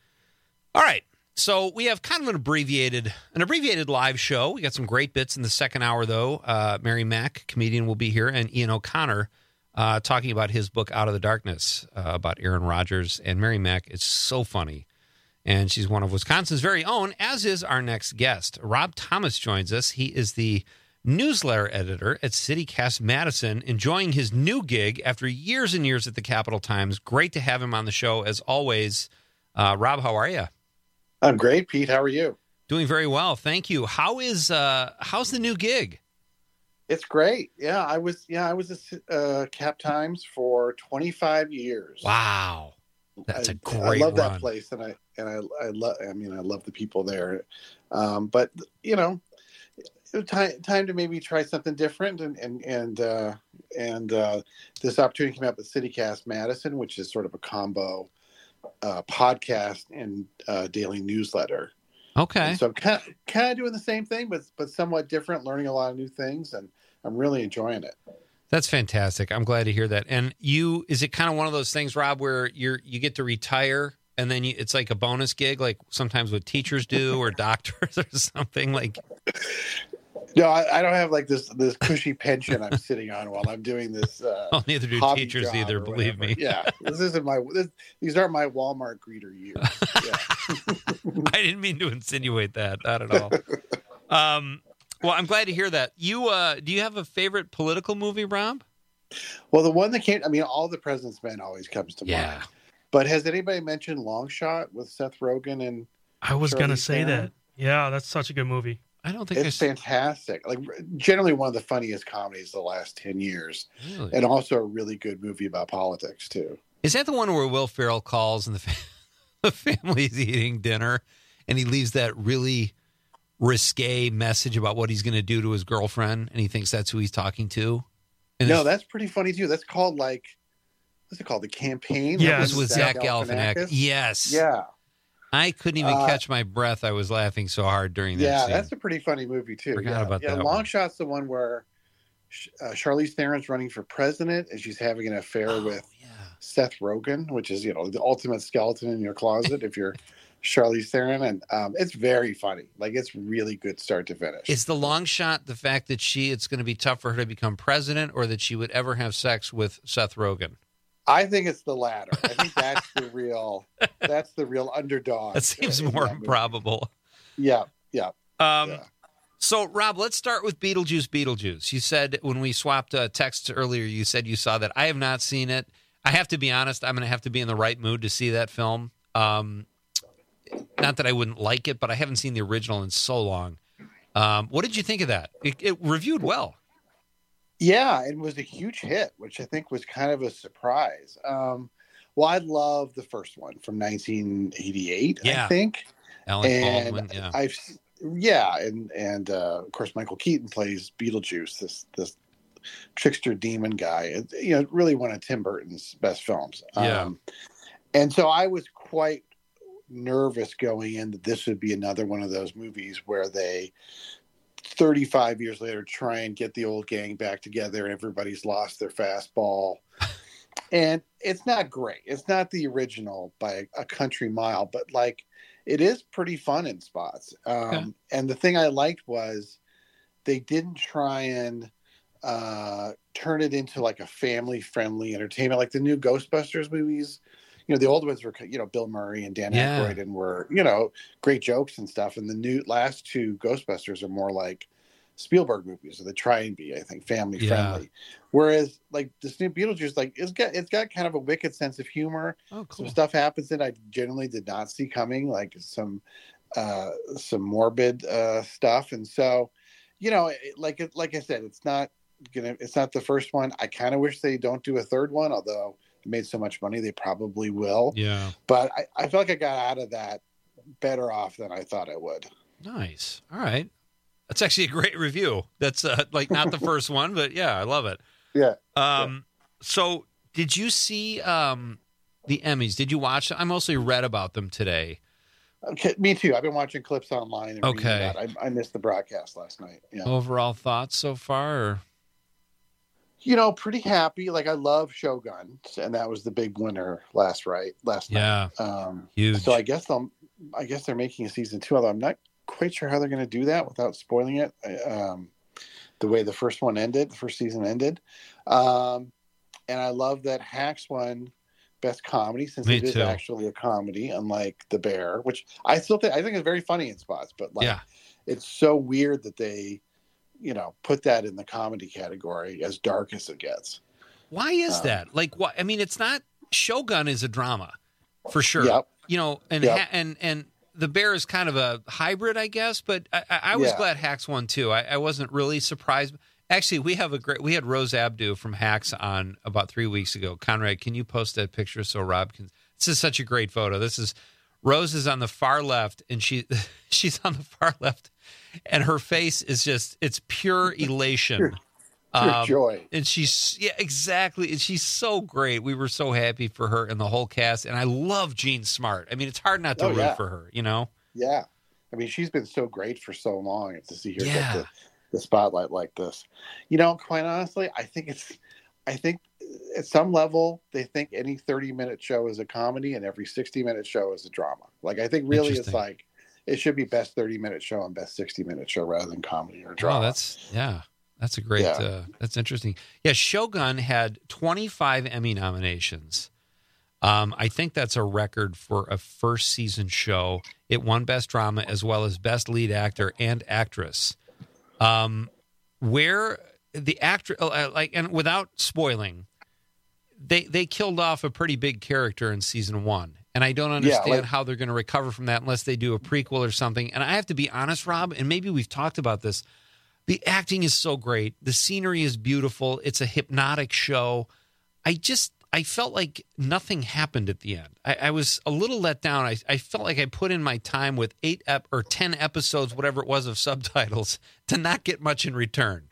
All right. So we have kind of an abbreviated an abbreviated live show. We got some great bits in the second hour, though. Uh, Mary Mack, comedian, will be here, and Ian O'Connor uh, talking about his book, Out of the Darkness, uh, about Aaron Rodgers. And Mary Mack is so funny, and she's one of Wisconsin's very own, as is our next guest. Rob Thomas joins us. He is the newsletter editor at CityCast Madison, enjoying his new gig after years and years at the Capital Times. Great to have him on the show, as always. Uh, Rob, how are you? I'm great, Pete. How are you? Doing very well, thank you. How is uh, how's the new gig? It's great. Yeah, I was. Yeah, I was at uh, Cap Times for twenty-five years. Wow, that's I, a great. I love run. that place, and I and I I love. I mean, I love the people there. Um, but you know, time time to maybe try something different, and and and uh, and uh, this opportunity came up at CityCast Madison, which is sort of a combo uh, podcast and uh, daily newsletter. Okay. And so I'm kind of, kind of doing the same thing, but but somewhat different, learning a lot of new things, and I'm really enjoying it. That's fantastic. I'm glad to hear that. And you, is it kind of one of those things, Rob, where you're you get to retire and then you, it's like a bonus gig, like sometimes what teachers do or doctors or something like? No, I, I don't have like this this cushy pension I'm sitting on while I'm doing this. Uh, oh, neither do hobby teachers job either, or believe whatever. me. Yeah, this isn't my. This, these aren't my Walmart greeter years. Yeah. I didn't mean to insinuate that, not at all. Um, well, I'm glad to hear that. You, uh, do you have a favorite political movie, Rob? Well, the one that came, I mean, All the President's Men always comes to Yeah. mind. But has anybody mentioned Long Shot with Seth Rogen and? I was going to Charlize say Theron? that. Yeah, that's such a good movie. I don't think It's fantastic. Like generally one of the funniest comedies of the last ten years, Really? and also a really good movie about politics too. Is that the one where Will Ferrell calls and the, fa- the family's eating dinner and he leaves that really risque message about what he's going to do to his girlfriend and he thinks that's who he's talking to? And No, it's- that's pretty funny too. That's called like, what's it called? The Campaign? Yeah, That it was with Zach Galifianakis. Yes. Yeah. I couldn't even Uh, catch my breath. I was laughing so hard during that Yeah, scene. that's a pretty funny movie too. Forgot yeah, about yeah, that Long one. Shot's the one where uh, Charlize Theron's running for president and she's having an affair Oh, with Seth Rogen, which is, you know, the ultimate skeleton in your closet if you're Charlize Theron. And um, it's very funny. Like, it's really good start to finish. Is the long shot the fact that she, it's going to be tough for her to become president or that she would ever have sex with Seth Rogen? I think it's the latter. I think that's the real, that's the real underdog. That seems in more that movie. improbable. Yeah, yeah. Um, So, Rob, let's start with Beetlejuice, Beetlejuice. You said when we swapped uh, texts earlier, you said you saw that. I have not seen it. I have to be honest. I'm going to have to be in the right mood to see that film. Um, not that I wouldn't like it, but I haven't seen the original in so long. Um, what did you think of that? It, it reviewed well. Yeah, it was a huge hit, which I think was kind of a surprise. Um, well, I love the first one from nineteen eighty-eight, Yeah. I think. Alan and Baldwin, yeah. I've, yeah, and and uh, of course Michael Keaton plays Beetlejuice, this this trickster demon guy. It, you know, really one of Tim Burton's best films. Yeah. Um, and so I was quite nervous going in that this would be another one of those movies where they thirty-five years later try and get the old gang back together and everybody's lost their fastball. And it's not great. It's not the original by a country mile, but like it is pretty fun in spots. Um, Okay. And the thing I liked was they didn't try and uh, turn it into like a family friendly entertainment, like the new Ghostbusters movies. You know, the old ones were, you know, Bill Murray and Dan Yeah. Aykroyd and were, you know, great jokes and stuff. And the new last two Ghostbusters are more like Spielberg movies, or they try and be, I think, family Yeah. friendly. Whereas like this new Beetlejuice, like it's got it's got kind of a wicked sense of humor. Oh, cool. Some stuff happens that I generally did not see coming, like some uh, some morbid uh, stuff. And so, you know, it, like like I said, it's not gonna, it's not the first one. I kind of wish they don't do a third one, although they made so much money, they probably will. Yeah. But I, I feel like I got out of that better off than I thought I would. Nice. All right. That's actually a great review. That's uh, like not the first one, but yeah, I love it. Yeah. Um. So, did you see um the Emmys? Did you watch them? I mostly read about them today. Okay, me too. I've been watching clips online. And Okay. that. I, I missed the broadcast last night. Yeah. Overall thoughts so far? Or? You know, pretty happy. Like I love Shogun, and that was the big winner last right last Yeah. night. Um, Huge. So I guess they'll. I guess they're making a season two, although I'm not quite sure how they're going to do that without spoiling it. Um, the way the first one ended, the first season ended, um, and I love that Hacks won Best Comedy since Me it is too. actually a comedy, unlike The Bear, which I still think I think is very funny in spots, but like Yeah. it's so weird that they, you know, put that in the comedy category, as dark as it gets. Why is Um, that? Like, what? I mean, it's not. Shogun is a drama, for sure. Yep. You know, and Yep. ha- and and the Bear is kind of a hybrid, I guess. But I, I, I was Yeah. glad Hacks won too. I, I wasn't really surprised. Actually, we have a great. We had Rose Abdu from Hacks on about three weeks ago. Conrad, can you post that picture so Rob can? This is such a great photo. This is Rose is on the far left, and she she's on the far left, and her face is just it's pure elation. Pure joy. And she's, yeah, exactly. And she's so great. We were so happy for her and the whole cast. And I love Jean Smart. I mean, it's hard not to Oh, root yeah. for her, you know? Yeah. I mean, she's been so great for so long, and to see her Yeah. get the, the spotlight like this. You know, quite honestly, I think it's, I think at some level, they think any thirty minute show is a comedy and every sixty minute show is a drama. Like, I think really it's Interesting. like, it should be best thirty minute show and best sixty minute show rather than comedy or drama. Oh, that's, yeah. That's a great, Yeah. uh, that's interesting. Yeah, Shogun had twenty-five Emmy nominations. Um, I think that's a record for a first season show. It won Best Drama as well as Best Lead Actor and Actress. Um, where the actor, uh, like, and without spoiling, they they killed off a pretty big character in season one. And I don't understand like- how they're going to recover from that unless they do a prequel or something. And I have to be honest, Rob, and maybe we've talked about this. The acting is so great. The scenery is beautiful. It's a hypnotic show. I just, I felt like nothing happened at the end. I, I was a little let down. I, I felt like I put in my time with eight ep- or ten episodes, whatever it was, of subtitles to not get much in return.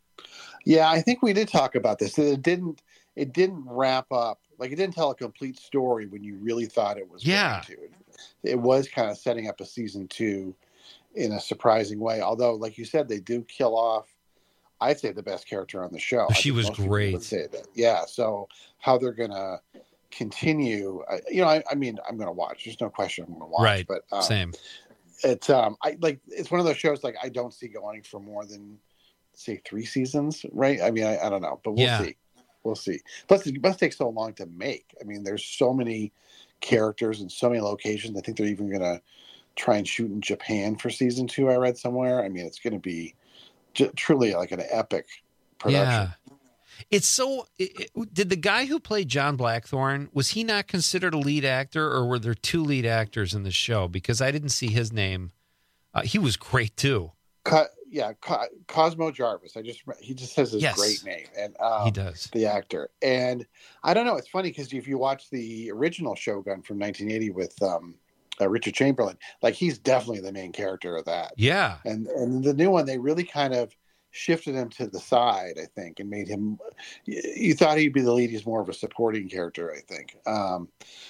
Yeah, I think we did talk about this. It didn't, it didn't wrap up. Like, it didn't tell a complete story when you really thought it was Yeah. going to. It was kind of setting up a season two in a surprising way. Although, like you said, they do kill off, I'd say, the best character on the show. I She think was most people great. would say that. Yeah. So how they're going to continue, I, you know, I, I mean, I'm going to watch. There's no question I'm going to watch. Right. But um, Same. It's um, I like it's one of those shows like I don't see going for more than say three seasons, right? I mean, I, I don't know, but we'll Yeah. see. We'll see. Plus, it must take so long to make. I mean, there's so many characters and so many locations. I think they're even going to try and shoot in Japan for season two. I read somewhere. I mean, it's going to be j- truly like an epic production. Yeah. It's so. It, it- did the guy who played John Blackthorne, was he not considered a lead actor, or were there two lead actors in the show? Because I didn't see his name. Uh, he was great too. Co- yeah, Co- Cosmo Jarvis. I just he just has his Yes. great name, and um, He does. the actor. And I don't know. It's funny because if you watch the original Shogun from nineteen eighty with um, uh, Richard Chamberlain, like he's definitely the main character of that. Yeah. And and the new one, they really kind of shifted him to the side, I think, and made him. You, you thought he'd be the lead. He's more of a supporting character, I think. Um,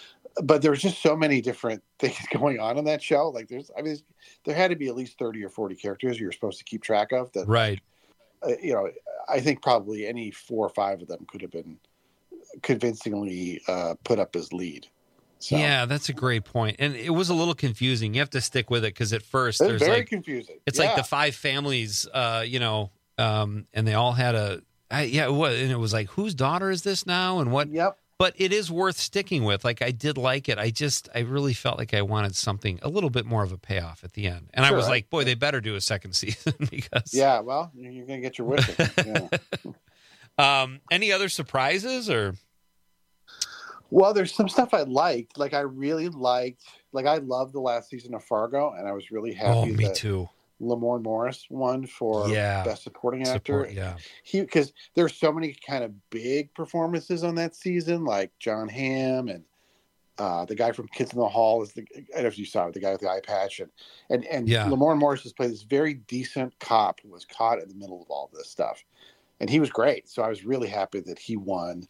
but there was just so many different things going on in that show. Like there's, I mean, there had to be at least thirty or forty characters you're supposed to keep track of. That, Right. uh, you know, I think probably any four or five of them could have been convincingly uh, put up as lead. So Yeah, that's a great point. And it was a little confusing. You have to stick with it because at first it's there's very like confusing. it's Yeah. like the five families, uh, you know, um, and they all had a I, yeah, it was, and it was like whose daughter is this now, and what? Yep. But it is worth sticking with. Like I did like it. I just I really felt like I wanted something a little bit more of a payoff at the end, and I Sure, was I- like, boy, they better do a second season because Yeah, well, you're going to get your wish. Yeah. Um, any other surprises or? Well, there's some stuff I liked. Like I really liked. Like I loved the last season of Fargo, and I was really happy. Oh, me that too. Lamorne Morris won for Yeah. Best Supporting Actor. Support, yeah. He because there's so many kind of big performances on that season, like John Hamm and uh, the guy from Kids in the Hall is the I don't know if you saw it, the guy with the eye patch, and and, and Yeah. Lamorne Morris has played this very decent cop who was caught in the middle of all this stuff, and he was great. So I was really happy that he won.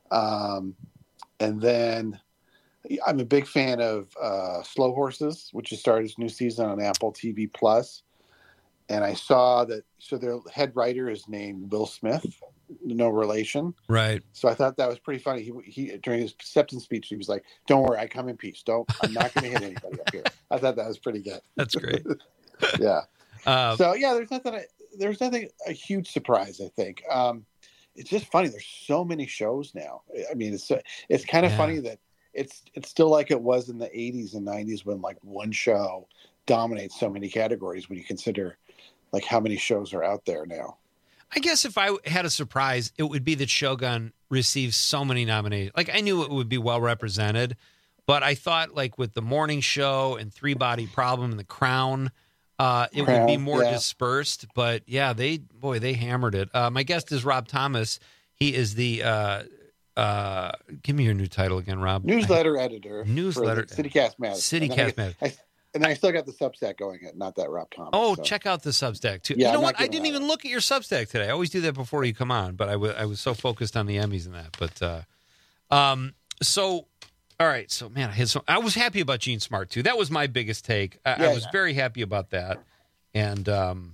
Um, and then I'm a big fan of uh, Slow Horses, which has started its new season on Apple T V Plus. And I saw that, so their head writer is named Will Smith, no relation. Right. So I thought that was pretty funny. He, he during his acceptance speech, he was like, "Don't worry, I come in peace. Don't, I'm not going to hit anybody up here." I thought that was pretty good. That's great. yeah. Uh, so yeah, there's nothing. There's nothing a huge surprise. I think um, it's just funny. There's so many shows now. I mean, it's it's kind of Yeah. funny that it's it's still like it was in the eighties and nineties when like one show dominates so many categories. When you consider like how many shows are out there now. I guess if I had a surprise, it would be that Shogun received so many nominations. Like, I knew it would be well represented, but I thought, like, with the morning show and Three Body Problem and The Crown, uh, it would be Crown, more yeah. dispersed. But yeah, they boy, they hammered it. Uh, my guest is Rob Thomas. He is the uh, uh, give me your new title again, Rob. Newsletter editor. Newsletter. for the CityCast Madison. CityCast And then I- Madison. I- And I still got the Substack going. Not that Rob Thomas. Oh, so. check out the Substack too. Yeah, you know I'm what? not I giving didn't even look at your Substack today. I always do that before you come on, but I wa- I was so focused on the Emmys and that. But uh, um, so all right, so man, I had some, I was happy about Gene Smart too. That was my biggest take. I, Yeah, I was yeah. very happy about that, and um,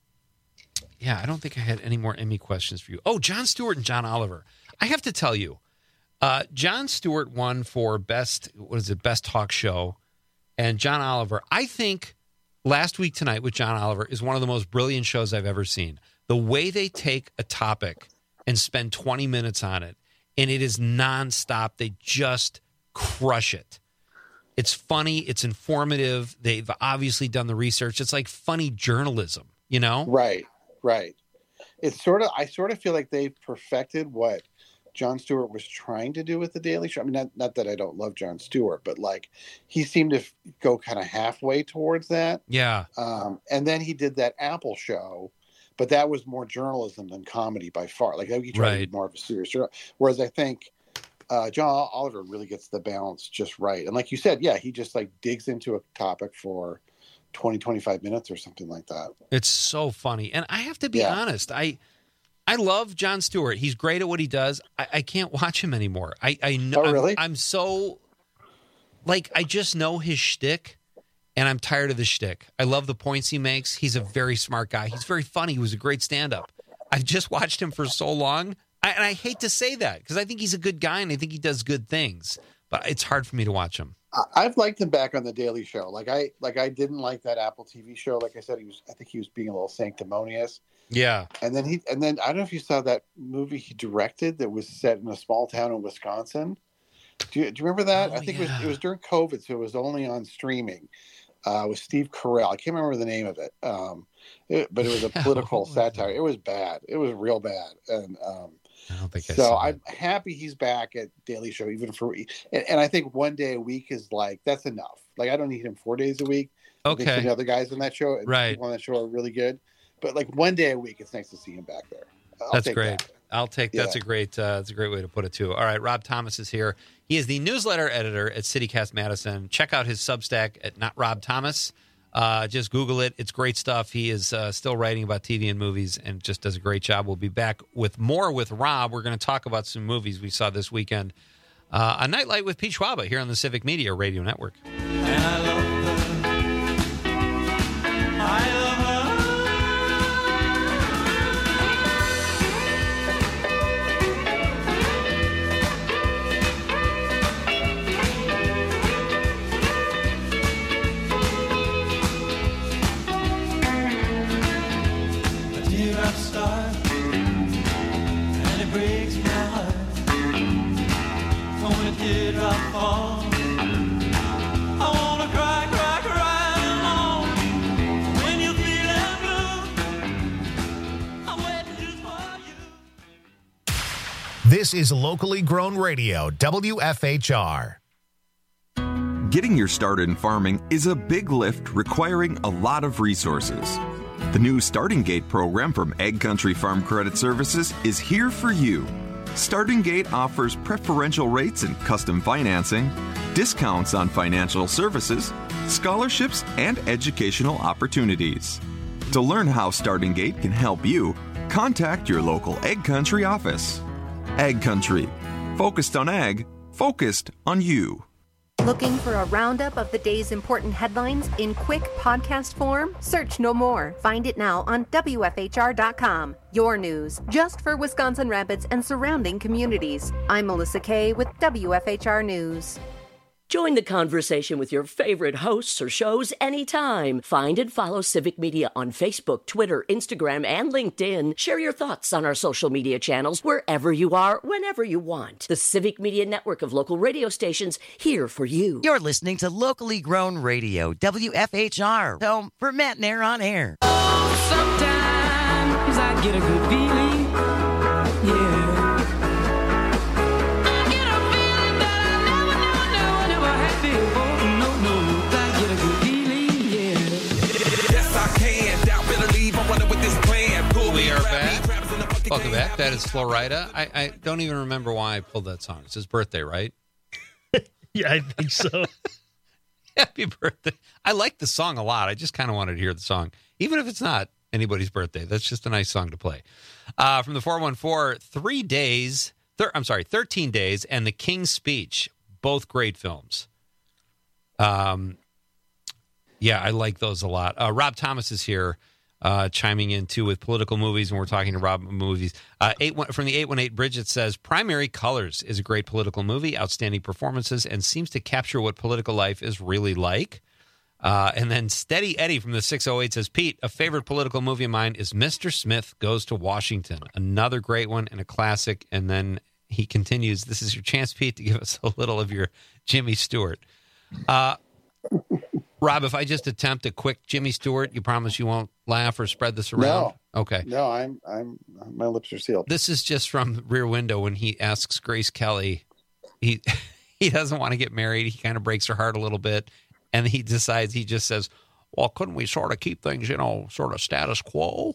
yeah, I don't think I had any more Emmy questions for you. Oh, Jon Stewart and John Oliver. I have to tell you, uh, Jon Stewart won for best. What is it? Best talk show. And John Oliver, I think Last Week Tonight with John Oliver is one of the most brilliant shows I've ever seen. The way they take a topic and spend twenty minutes on it, and it is nonstop. They just crush it. It's funny. It's informative. They've obviously done the research. It's like funny journalism, you know? Right, right. It's sort of. I sort of feel like they've perfected what Jon Stewart was trying to do with the Daily Show. I mean, not, not that I don't love Jon Stewart, but like he seemed to f- go kind of halfway towards that. Yeah. Um, and then he did that Apple show, but that was more journalism than comedy by far. Like he tried to Right. be more of a serious journal. Whereas I think uh, John Oliver really gets the balance just right. And like you said, yeah, he just like digs into a topic for twenty, twenty-five minutes or something like that. It's so funny. And I have to be Yeah. honest. I I love Jon Stewart. He's great at what he does. I, I can't watch him anymore. I, I know Oh, really? I'm, I'm so like I just know his shtick, and I'm tired of the shtick. I love the points he makes. He's a very smart guy. He's very funny. He was a great stand-up. I've just watched him for so long, I, and I hate to say that because I think he's a good guy and I think he does good things. But it's hard for me to watch him. I- I've liked him back on the Daily Show. Like I like I didn't like that Apple T V show. Like I said, he was. I think he was being a little sanctimonious. Yeah. And then he, and then I don't know if you saw that movie he directed that was set in a small town in Wisconsin. Do you, do you remember that? Oh, I think yeah. it was it was during COVID, so it was only on streaming. Uh, with Steve Carell, I can't remember the name of it, um, it but it was a Yeah, political what was satire. It was bad. It was real bad, and um, I don't think I so saw I'm happy he's back at Daily Show, even for, and, and I think one day a week is like that's enough. Like I don't need him four days a week. I think Okay. some of the other guys on that show, and Right. people on that show are really good. But like one day a week, it's nice to see him back there. I'll That's take great. that. I'll take that's Yeah. a great uh, that's a great way to put it too. All right, Rob Thomas is here. He is the newsletter editor at CityCast Madison. Check out his Substack at Not Rob Thomas. Uh, just Google it. It's great stuff. He is uh, still writing about T V and movies and just does a great job. We'll be back with more with Rob. We're going to talk about some movies we saw this weekend. Uh, a Nightlight with Pete Schwaba here on the Civic Media Radio Network. And I love her. I love her. A teardrop start, and it breaks my heart. When a teardrop falls, I wanna cry, cry, cry along. When you're feeling blue, I'm waiting just for you. This is locally grown radio, W F H R. Getting your start in farming is a big lift requiring a lot of resources. The new Starting Gate program from Ag Country Farm Credit Services is here for you. Starting Gate offers preferential rates and custom financing, discounts on financial services, scholarships, and educational opportunities. To learn how Starting Gate can help you, contact your local Ag Country office. Ag Country, focused on ag, focused on you. Looking for a roundup of the day's important headlines in quick podcast form? Search no more. Find it now on W F H R dot com. Your news, just for Wisconsin Rapids and surrounding communities. I'm Melissa Kay with W F H R News. Join the conversation with your favorite hosts or shows anytime. Find and follow Civic Media on Facebook, Twitter, Instagram, and LinkedIn. Share your thoughts on our social media channels wherever you are, whenever you want. The Civic Media network of local radio stations here for you. You're listening to locally grown radio, W F H R, home for Matt Nair on air. Oh, sometimes I get a good feeling, yeah. We are back. Welcome back. That is Florida. I, I don't even remember why I pulled that song. It's his birthday, right? Yeah, I think so. Happy birthday. I like the song a lot. I just kind of wanted to hear the song, even if it's not anybody's birthday. That's just a nice song to play. Uh, from the four one four, Three Days, thir- I'm sorry, thirteen Days, and The King's Speech, both great films. Um, yeah, I like those a lot. Uh, Rob Thomas is here. Uh, chiming in, too, with political movies, and we're talking to Rob movies. Uh, eight, from the eight one eight, Bridget says, Primary Colors is a great political movie, outstanding performances, and seems to capture what political life is really like. Uh, and then Steady Eddie from the six oh eight says, Pete, a favorite political movie of mine is Mister Smith Goes to Washington. Another great one and a classic. And then he continues, this is your chance, Pete, to give us a little of your Jimmy Stewart. Uh Rob, if I just attempt a quick Jimmy Stewart, you promise you won't laugh or spread this around? No. Okay. No, I'm, I'm, my lips are sealed. This is just from Rear Window when he asks Grace Kelly. He he doesn't want to get married. He kind of breaks her heart a little bit, and he decides. He just says, "Well, couldn't we sort of keep things, you know, sort of status quo?"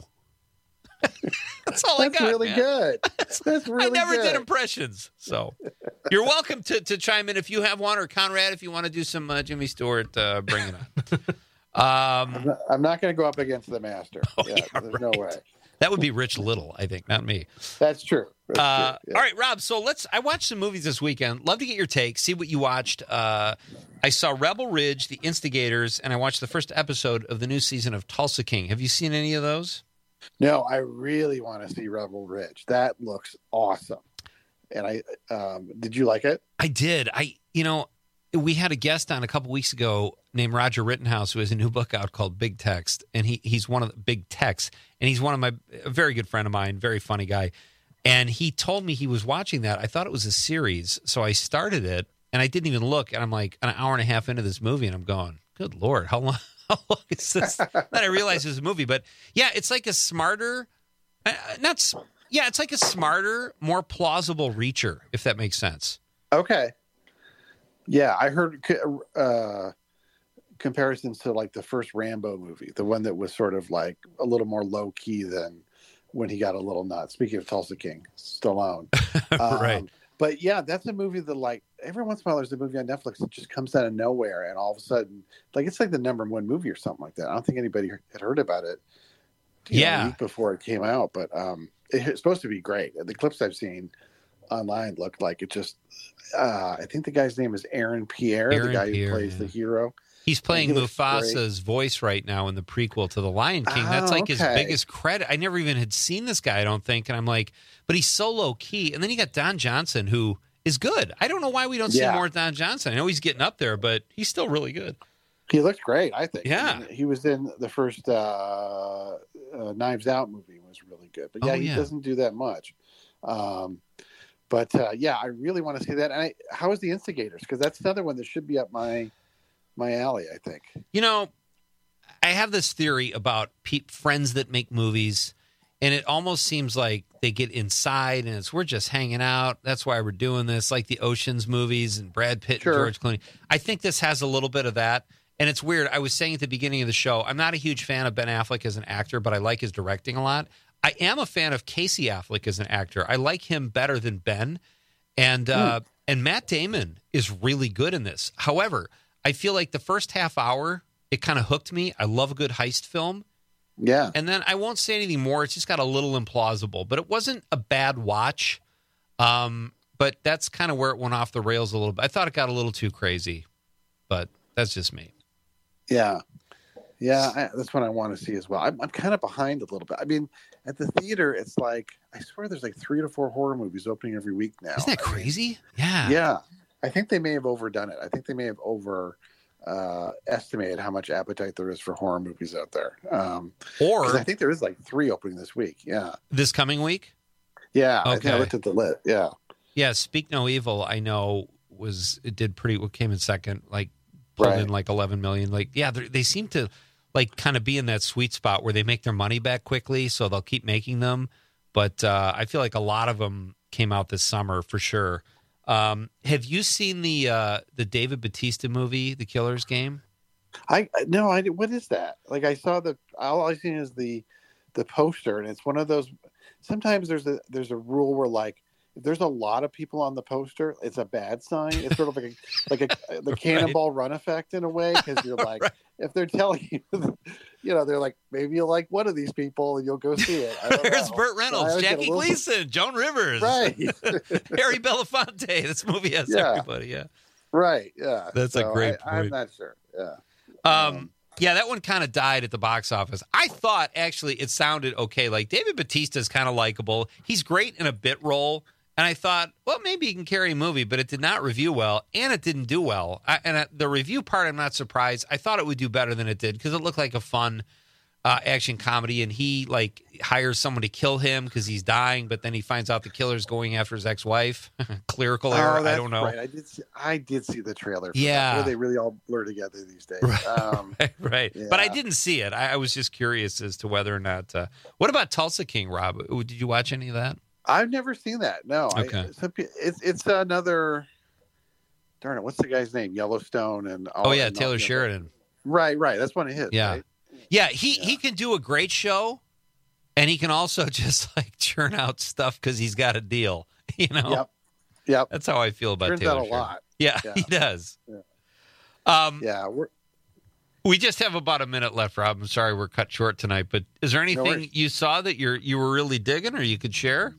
That's all That's I got. really man. good. That's really I never good. did impressions, so you're welcome to, to chime in if you have one, or Conrad, if you want to do some uh, Jimmy Stewart, uh, bring it on. Um, I'm not, I'm not going to go up against the master. Oh, yeah, yeah, there's right. no way. That would be Rich Little, I think, not me. That's true. That's Uh, true. Yeah. All right, Rob. So let's. I watched some movies this weekend. Love to get your take. See what you watched. Uh, I saw Rebel Ridge, The Instigators, and I watched the first episode of the new season of Tulsa King. Have you seen any of those? No, I really want to see Rebel Ridge. That looks awesome. And I, um, did you like it? I did. I, you know, we had a guest on a couple weeks ago named Roger Rittenhouse, who has a new book out called Big Text, and he he's one of the Big Text, and he's one of my a very good friend of mine, very funny guy. And he told me he was watching that. I thought it was a series, so I started it, and I didn't even look. And I'm like an hour and a half into this movie, and I'm going, "Good Lord, how long?" How long is this? Then I realized it was a movie, but yeah, it's like a smarter, uh, not, s- yeah, it's like a smarter, more plausible Reacher, if that makes sense. Okay. Yeah, I heard uh, comparisons to like the first Rambo movie, the one that was sort of like a little more low key than when he got a little nuts. Speaking of Tulsa King, Stallone. Right. Um, but yeah, that's a movie that like every once in a while there's a movie on Netflix that just comes out of nowhere and all of a sudden, like it's like the number one movie or something like that. I don't think anybody had heard about it. you know, Yeah. a week before it came out, but um, it, it's supposed to be great. The clips I've seen online looked like it just. Uh, I think the guy's name is Aaron Pierre, Aaron the guy Pierre, who plays yeah. the hero. He's playing He looks Mufasa's voice right now in the prequel to The Lion King. Oh, That's like his okay. biggest credit. I never even had seen this guy, I don't think. And I'm like, but he's so low key. And then you got Don Johnson, who is good. I don't know why we don't Yeah. see more of Don Johnson. I know he's getting up there, but he's still really good. He looked great, I think. Yeah. I mean, he was in the first uh, uh, Knives Out movie, was really good. But yeah, Oh, he yeah. doesn't do that much. Um, but uh, yeah, I really want to see that. And I, how is The Instigators? Because that's another one that should be up my my alley, I think. You know, I have this theory about pe- friends that make movies, And it almost seems like they get inside and it's, we're just hanging out. That's why we're doing this, like the Ocean's movies and Brad Pitt Sure. and George Clooney. I think this has a little bit of that. And it's weird. I was saying at the beginning of the show, I'm not a huge fan of Ben Affleck as an actor, but I like his directing a lot. I am a fan of Casey Affleck as an actor. I like him better than Ben. And uh, mm. and Matt Damon is really good in this. However, I feel like the first half hour, it kind of hooked me. I love a good heist film. Yeah. And then I won't say anything more. It's just got a little implausible, but it wasn't a bad watch. Um, but that's kind of where it went off the rails a little bit. I thought it got a little too crazy, but that's just me. Yeah. Yeah, I, that's what I want to see as well. I'm, I'm kind of behind a little bit. I mean, at the theater, it's like, I swear there's like three to four horror movies opening every week now. Isn't that crazy? Yeah. Yeah. I think they may have overdone it. I think they may have over... uh estimated how much appetite there is for horror movies out there. Um or 'cause I think there is like three opening this week. Yeah. This coming week? Yeah. Okay. I think I looked at the list. Yeah. Yeah. Speak No Evil, I know was, it did pretty, what came in second, like pulled Right. in like eleven million. Like, yeah, they seem to like kind of be in that sweet spot where they make their money back quickly. So they'll keep making them. But uh, I feel like a lot of them came out this summer for sure. Um, have you seen the uh, the David Bautista movie, The Killer's Game? I no, I what is that? Like I saw the all I seen is the the poster, and it's one of those. Sometimes there's a there's a rule where like if there's a lot of people on the poster, it's a bad sign. It's sort of like a like a the Cannonball Run effect in a way, because you're like right. if they're telling you, you know, they're like maybe you'll like one of these people and you'll go see it. I don't There's know. Burt Reynolds, So Jackie little... Gleason, Joan Rivers, right? Harry Belafonte. This movie has yeah. everybody. Yeah, right. Yeah, that's so a great I, point. I'm not sure. Yeah. Um, um, yeah, that one kind of died at the box office. I thought actually it sounded okay. Like David Bautista is kind of likable. He's great in a bit role. And I thought, well, maybe he can carry a movie, but it did not review well, and it didn't do well. I, and uh, the review part, I'm not surprised. I thought it would do better than it did because it looked like a fun uh, action comedy, and he like hires someone to kill him because he's dying, but then he finds out the killer's going after his ex-wife. Clerical error, oh, I don't know. Right. I did. See, I did see the trailer. For yeah, that. They really all blur together these days. Right, um, right. right. Yeah. But I didn't see it. I, I was just curious as to whether or not. Uh, what about Tulsa King, Rob? Did you watch any of that? I've never seen that. No. Okay. I, some, it's it's another. Darn it! What's the guy's name? Yellowstone and all. Oh yeah, and Taylor all, Sheridan. Right, right. That's one of his. Yeah, right? yeah. He yeah. he can do a great show, and he can also just like churn out stuff because he's got a deal. You know. Yep. Yep. That's how I feel about Turns Taylor out a Sheridan. lot. Yeah, yeah, he does. Yeah. Um, yeah. We're. We just have about a minute left, Rob. I'm sorry we're cut short tonight, but is there anything no you saw that you're you were really digging, or you could share?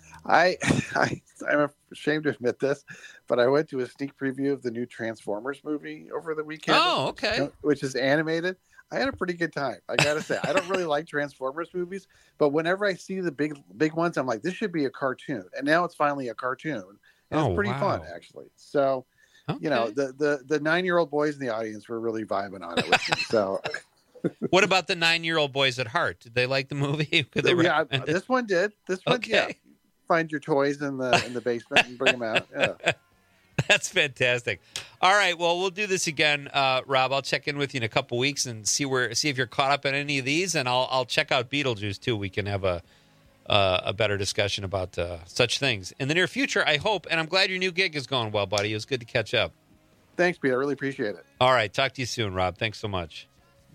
I, I I'm ashamed to admit this, but I went to a sneak preview of the new Transformers movie over the weekend. Oh, okay. Which is animated. I had a pretty good time. I gotta say, I don't really like Transformers movies, but whenever I see the big big ones, I'm like, this should be a cartoon. And now it's finally a cartoon, and oh, it's pretty wow. fun actually. So, okay. you know, the the the nine year old boys in the audience were really vibing on it with me. So. What about the nine year old boys at heart? Did they like the movie? Could they yeah, this one did. This one, okay. yeah. Find your toys in the in the basement and bring them out. Yeah. That's fantastic. All right, well, we'll do this again, uh, Rob. I'll check in with you in a couple weeks and see where see if you're caught up in any of these, and I'll I'll check out Beetlejuice too. We can have a uh, a better discussion about uh, such things in the near future, I hope. And I'm glad your new gig is going well, buddy. It was good to catch up. Thanks, Pete. I really appreciate it. All right, talk to you soon, Rob. Thanks so much.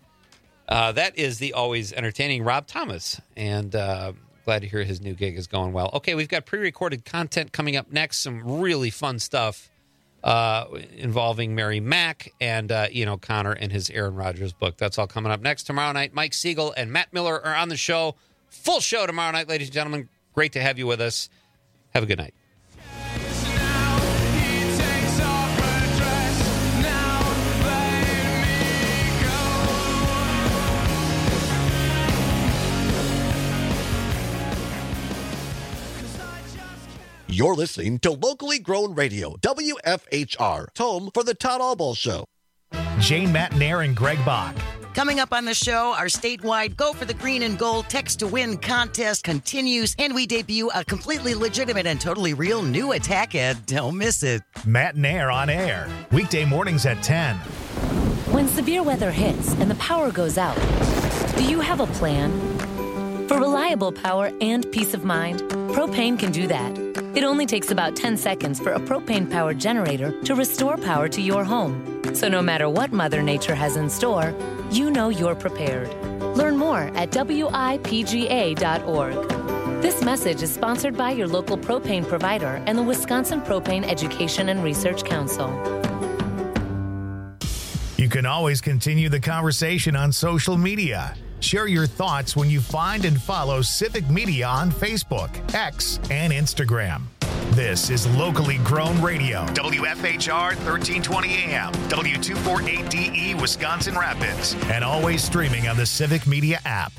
Uh, that is the always entertaining Rob Thomas, and. Uh, Glad to hear his new gig is going well. Okay, we've got pre-recorded content coming up next. Some really fun stuff uh, involving Mary Mack and uh, Ian O'Connor and his Aaron Rodgers book. That's all coming up next. Tomorrow night, Mike Siegel and Matt Miller are on the show. Full show tomorrow night, ladies and gentlemen. Great to have you with us. Have a good night. You're listening to Locally Grown Radio, W F H R, home for the Todd Allball Show. Jane Matnair and Greg Bach. Coming up on the show, our statewide Go for the Green and Gold Text to Win contest continues, and we debut a completely legitimate and totally real new attack ad. Don't miss it. Matnair on air, weekday mornings at ten. When severe weather hits and the power goes out, do you have a plan? For reliable power and peace of mind, Propane can do that. It only takes about ten seconds for a propane-powered generator to restore power to your home. So no matter what Mother Nature has in store, you know you're prepared. Learn more at W I P G A dot org. This message is sponsored by your local propane provider and the Wisconsin Propane Education and Research Council. You can always continue the conversation on social media. Share your thoughts when you find and follow Civic Media on Facebook, X, and Instagram. This is Locally Grown Radio, W F H R thirteen twenty A M, W two forty-eight D E, Wisconsin Rapids, and always streaming on the Civic Media app.